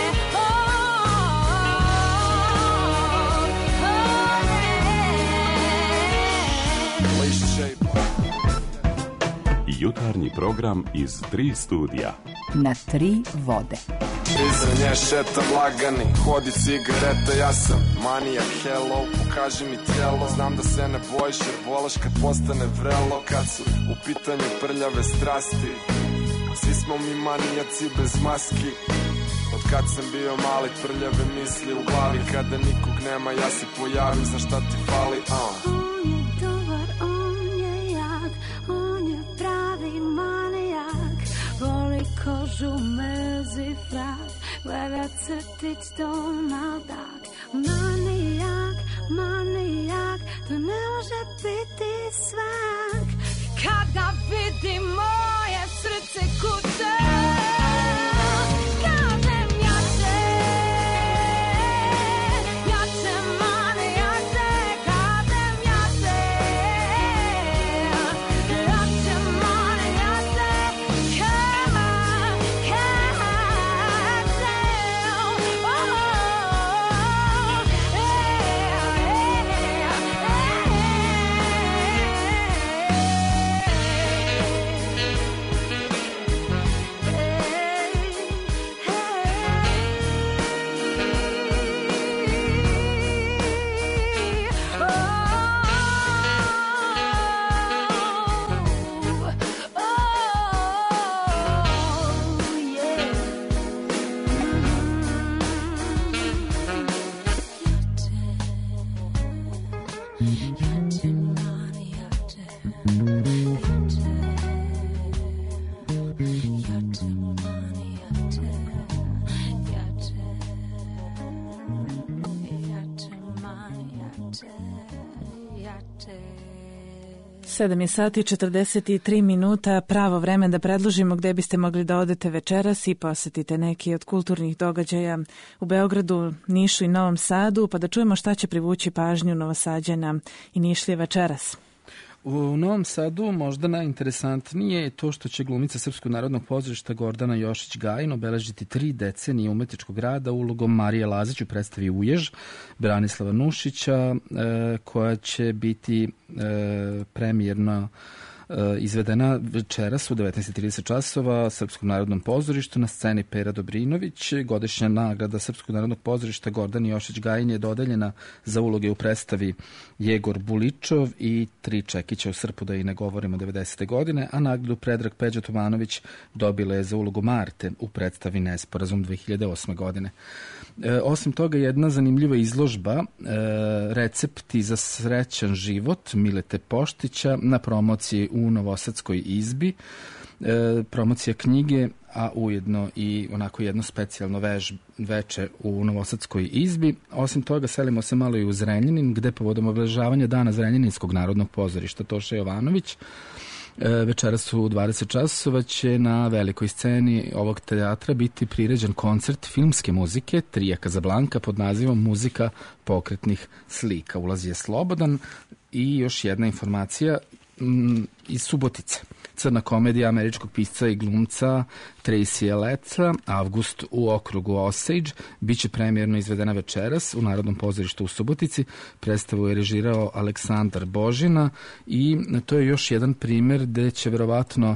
Jutarnji program iz 3 studija. Na 3 vode. Iza nje šetam lagani, hodi cigareta, ja sam manijak, hello, pokaži mi tijelo, znam da se ne bojiš jer volaš kad postane vrelo, kad su u pitanju prljave strasti, svi smo mi manijaci bez maski, od kad sam bio mali prljave misli u glavi, kada nikog nema ja se pojavim, za šta ti fali, On je dobar, on je jak, on je pravi manijak. Voli kožu, mrzi frak, gleda crtić Donald Duck. Manijak, manijak, to ne može biti svak. Kad ga vidi moje srce kuca. Kažem jače, jače manijate. Kažem jače, jače manijate. Sedam je sati 43 minuta, pravo vreme da predložimo gde biste mogli da odete večeras i posetite neki od kulturnih događaja u Beogradu, Nišu i Novom Sadu, pa da čujemo šta će privući pažnju Novosađana i Nišlije večeras. U Novom Sadu možda najinteresantnije je to što će glumica Srpskog narodnog pozorišta Gordana Jošić-Gajin obeležiti 3 decenije umetničkog rada ulogom Marije Lazić u predstavi Ujež Branislava Nušića, koja će biti premijerno izvedena večeras u 19:30 časova Srpskom narodnom pozorištu, na sceni Pera Dobrinović. Godišnja nagrada Srpskog narodnog pozorišta Gordani Jošić-Gajin je dodeljena za uloge u predstavi Jegor Buličov i 3 Čekića u srpu, da i ne govorimo, 90. godine, a nagradu Predrag Peđa Tomanović dobila je za ulogu Marte u predstavi Nesporazum 2008. godine. Osim toga, jedna zanimljiva izložba, recepti za srećan život Milete Poštića na promociji u Novosadskoj izbi, promocija knjige, a ujedno i onako jedno specijalno veče u Novosadskoj izbi. Osim toga, selimo se malo i u Zrenjanin, gde povodom obeležavanja Dana Zrenjaninskog narodnog pozorišta Toša Jovanović večeras u 20 časova će na velikoj sceni ovog teatra biti priređen koncert filmske muzike Trija Kazablanka pod nazivom Muzika pokretnih slika. Ulaz je slobodan. I još jedna informacija iz Subotice. Crna komedija američkog pisca i glumca Tracy Letsa, Avgust u okrugu Osage, biće premijerno izvedena večeras u Narodnom pozorištu u Subotici. Predstavu je režirao Aleksandar Božina i to je još jedan primer gde će verovatno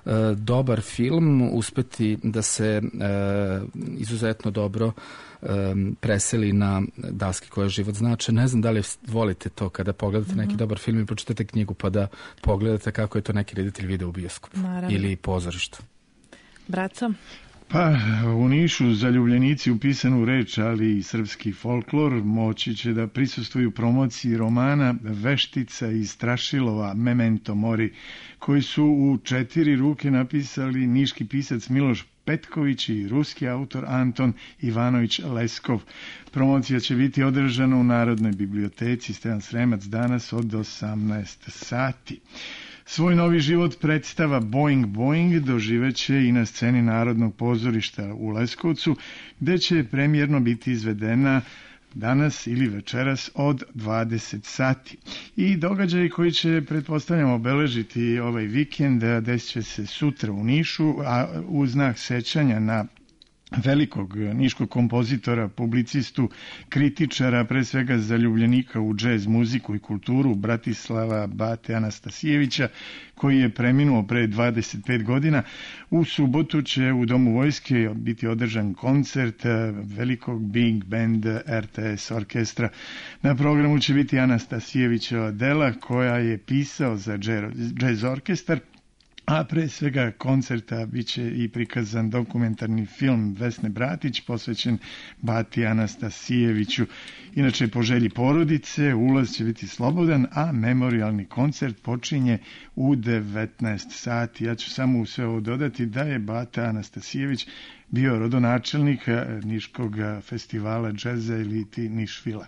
dobar film uspeti da se izuzetno dobro preseli na daske koje život znače. Ne znam da li volite to kada pogledate neki dobar film i pročitate knjigu pa da pogledate kako je to neki reditelj video u bioskopu ili pozorištu. Braco? Pa u Nišu zaljubljenici u pisanu reč, ali i srpski folklor moći će da prisustvuju promociji romana Veštica i Strašilova Memento Mori, koji su u 4 ruke napisali niški pisac Miloš Petković i ruski autor Anton Ivanović Leskov. Promocija će biti održana u Narodnoj biblioteci Stevan Sremac danas od 18 sati. Svoj novi život predstava Boing Boing doživeće i na sceni Narodnog pozorišta u Leskovcu, gde će premijerno biti izvedena danas ili večeras od 20 sati. I događaj koji će, pretpostavljamo, obeležiti ovaj vikend, desit će se sutra u Nišu, a u znak sećanja na velikog niškog kompozitora, publicistu, kritičara, pre svega zaljubljenika u džez muziku i kulturu, Bratislava Bate Anastasijevića, koji je preminuo pre 25 godina. U subotu će u Domu vojske biti održan koncert velikog big band RTS orkestra. Na programu će biti Anastasijevićeva dela koja je pisao za džez orkestar, a pre svega koncerta biće i prikazan dokumentarni film Vesne Bratić posvećen Bati Anastasijeviću. Inače, po želji porodice, ulaz će biti slobodan, a memorialni koncert počinje u 19 sati. Ja ću samo u sve ovo dodati da je Bata Anastasijević bio rodonačelnik Niškog festivala džeza ili Nišfila.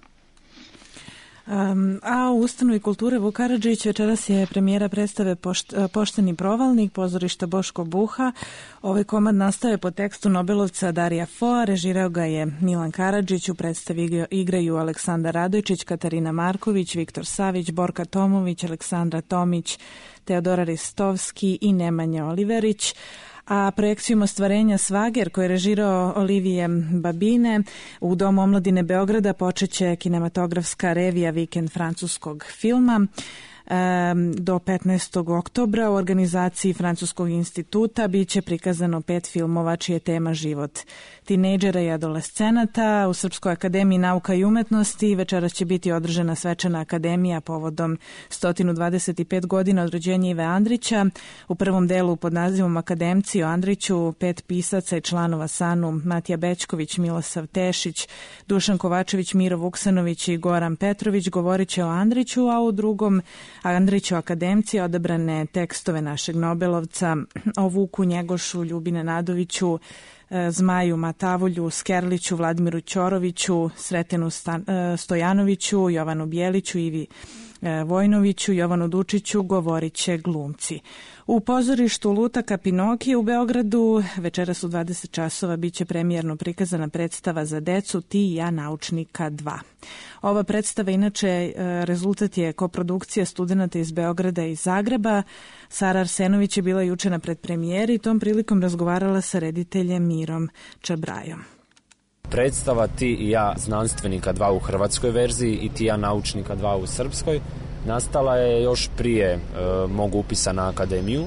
A u ustanovi kulture Vuk Karadžić večeras je premijera predstave Pošteni provalnik pozorišta Boško Buha. Ovaj komad nastaje po tekstu Nobelovca Darija Foa, režirao ga je Milan Karadžić, u predstavi igraju Aleksandar Radojčić, Katarina Marković, Viktor Savić, Borka Tomović, Aleksandra Tomić, Teodora Ristovski i Nemanja Oliverić. A projekcijom ostvarenja Svager, koje je režirao Olivije Babine, u Domu omladine Beograda počeće kinematografska revija Vikend francuskog filma. Do 15. oktobra u organizaciji Francuskog instituta biće prikazano 5 filmova čije tema život tinejdžera i adolescenata. U Srpskoj akademiji nauka i umetnosti večeras će biti održana svečana akademija povodom 125 godina od rođenja Ive Andrića. U prvom delu pod nazivom Akademci o Andriću 5 pisaca i članova SANU Matija Bećković, Milosav Tešić, Dušan Kovačević, Miro Vuksanović i Goran Petrović govorit će o Andriću, a u drugom Andriću akademci odabrane tekstove našeg Nobelovca o Vuku Njegošu, Ljubine Nadoviću, Zmaju Matavulju, Skerliću, Vladimiru Ćoroviću, Sretenu Stojanoviću, Jovanu Bjeliću, Ivi Vojnoviću, Jovanu Dučiću govorit će glumci. U pozorištu Lutaka Pinokije u Beogradu večeras u 20 časova biće premijerno prikazana predstava za decu Ti i ja naučnika 2. Ova predstava inače rezultat je koprodukcija studenta iz Beograda i Zagreba. Sara Arsenović je bila juče na predpremijeri i tom prilikom razgovarala sa rediteljem Mirom Čabrajom. Predstava Ti i ja znanstvenika 2 u hrvatskoj verziji i Ti i ja naučnika 2 u srpskoj nastala je još prije mog upisa na akademiju.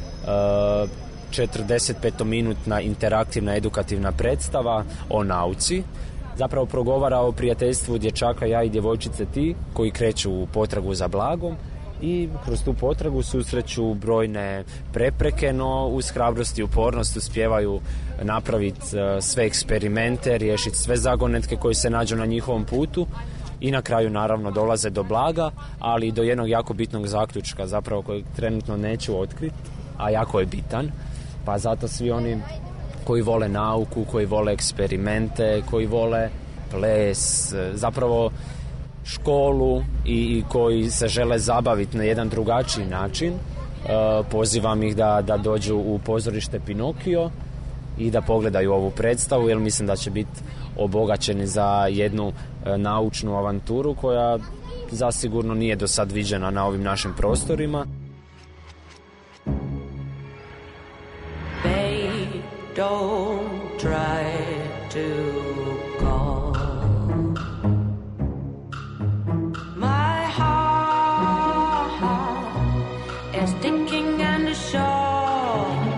45-minutna interaktivna edukativna predstava o nauci. Zapravo progovara o prijateljstvu dječaka ja i djevojčice Ti koji kreću u potragu za blagom i kroz tu potragu susreću brojne prepreke, no uz hrabrost i upornost uspijevaju napraviti sve eksperimente, riješiti sve zagonetke koji se nađu na njihovom putu i na kraju naravno dolaze do blaga, ali i do jednog jako bitnog zaključka, zapravo kojeg trenutno neću otkriti, a jako je bitan. Pa zato svi oni koji vole nauku, koji vole eksperimente, koji vole ples, zapravo školu i koji se žele zabaviti na jedan drugačiji način, pozivam ih da dođu u pozorište Pinokio i da pogledaju ovu predstavu, jer mislim da će biti obogaćeni za jednu naučnu avanturu koja zasigurno nije do sad viđena na ovim našim prostorima. They don't try to call my heart is sticking and sore.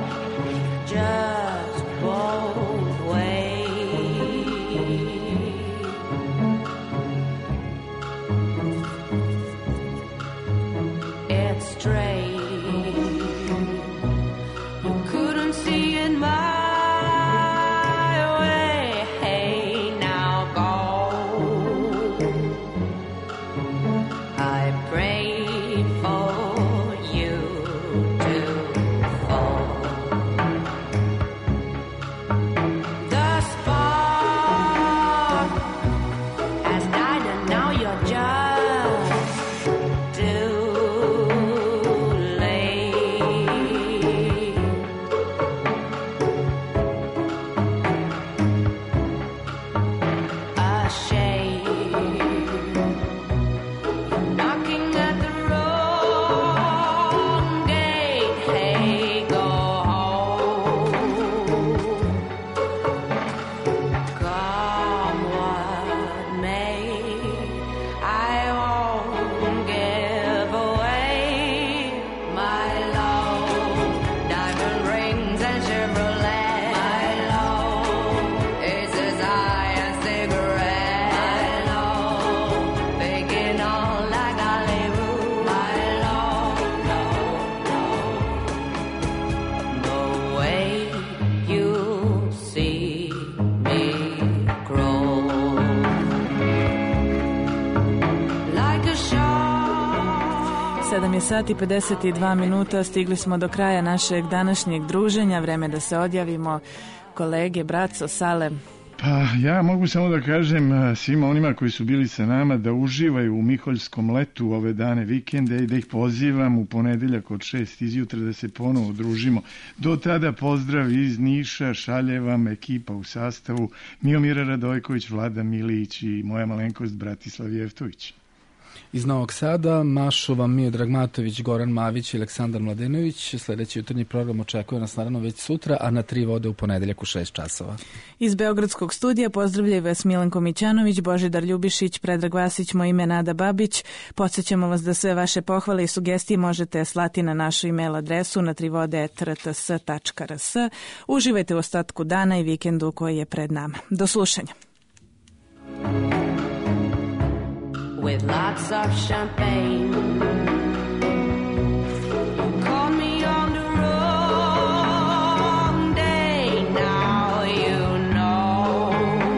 7 je sati 52 minuta, stigli smo do kraja našeg današnjeg druženja, vreme da se odjavimo. Kolege, braco, Sale. Pa ja mogu samo da kažem svima onima koji su bili sa nama da uživaju u Miholjskom letu ove dane vikende i da ih pozivam u ponedeljak od 6 izjutra da se ponovo družimo. Do tada pozdrav iz Niša, šalje vam ekipa u sastavu Miomira Radojković, Vlada Milić i moja malenkost Bratislav Jeftović. Iz Novog Sada, Mašu vam Miodrag Matović, Goran Mavić i Aleksandar Mladenović. Sledeći jutarnji program očekuje nas naravno već sutra, a na 3 vode u ponedeljak u 6 časova. Iz Beogradskog studija pozdravljaju vas Milanko Mićanović, Božidar Ljubišić, Predrag Vasić, moje ime Nada Babić. Podsećamo vas da sve vaše pohvale i sugestije možete slati na našu e-mail adresu na trivode@rts.rs. Uživajte u ostatku dana i vikendu koji je pred nama. Do slušanja. With lots of champagne. Call me on the wrong day, now you know.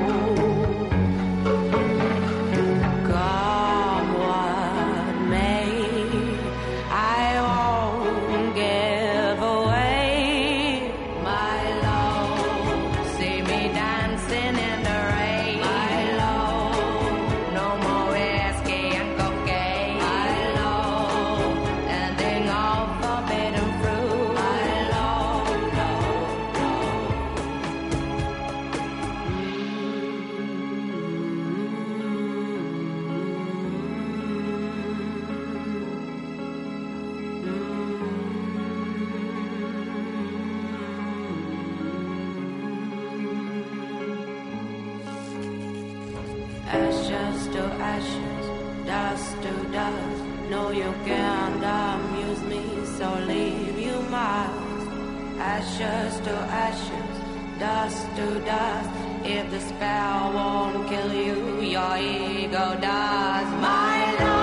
Come what may, I won't give away my love. See me dancing in the rain, my love. No more ashes to ashes, dust to dust. No, you can't amuse me, so leave you miles. Ashes to ashes, dust to dust. If the spell won't kill you, your ego does. My love.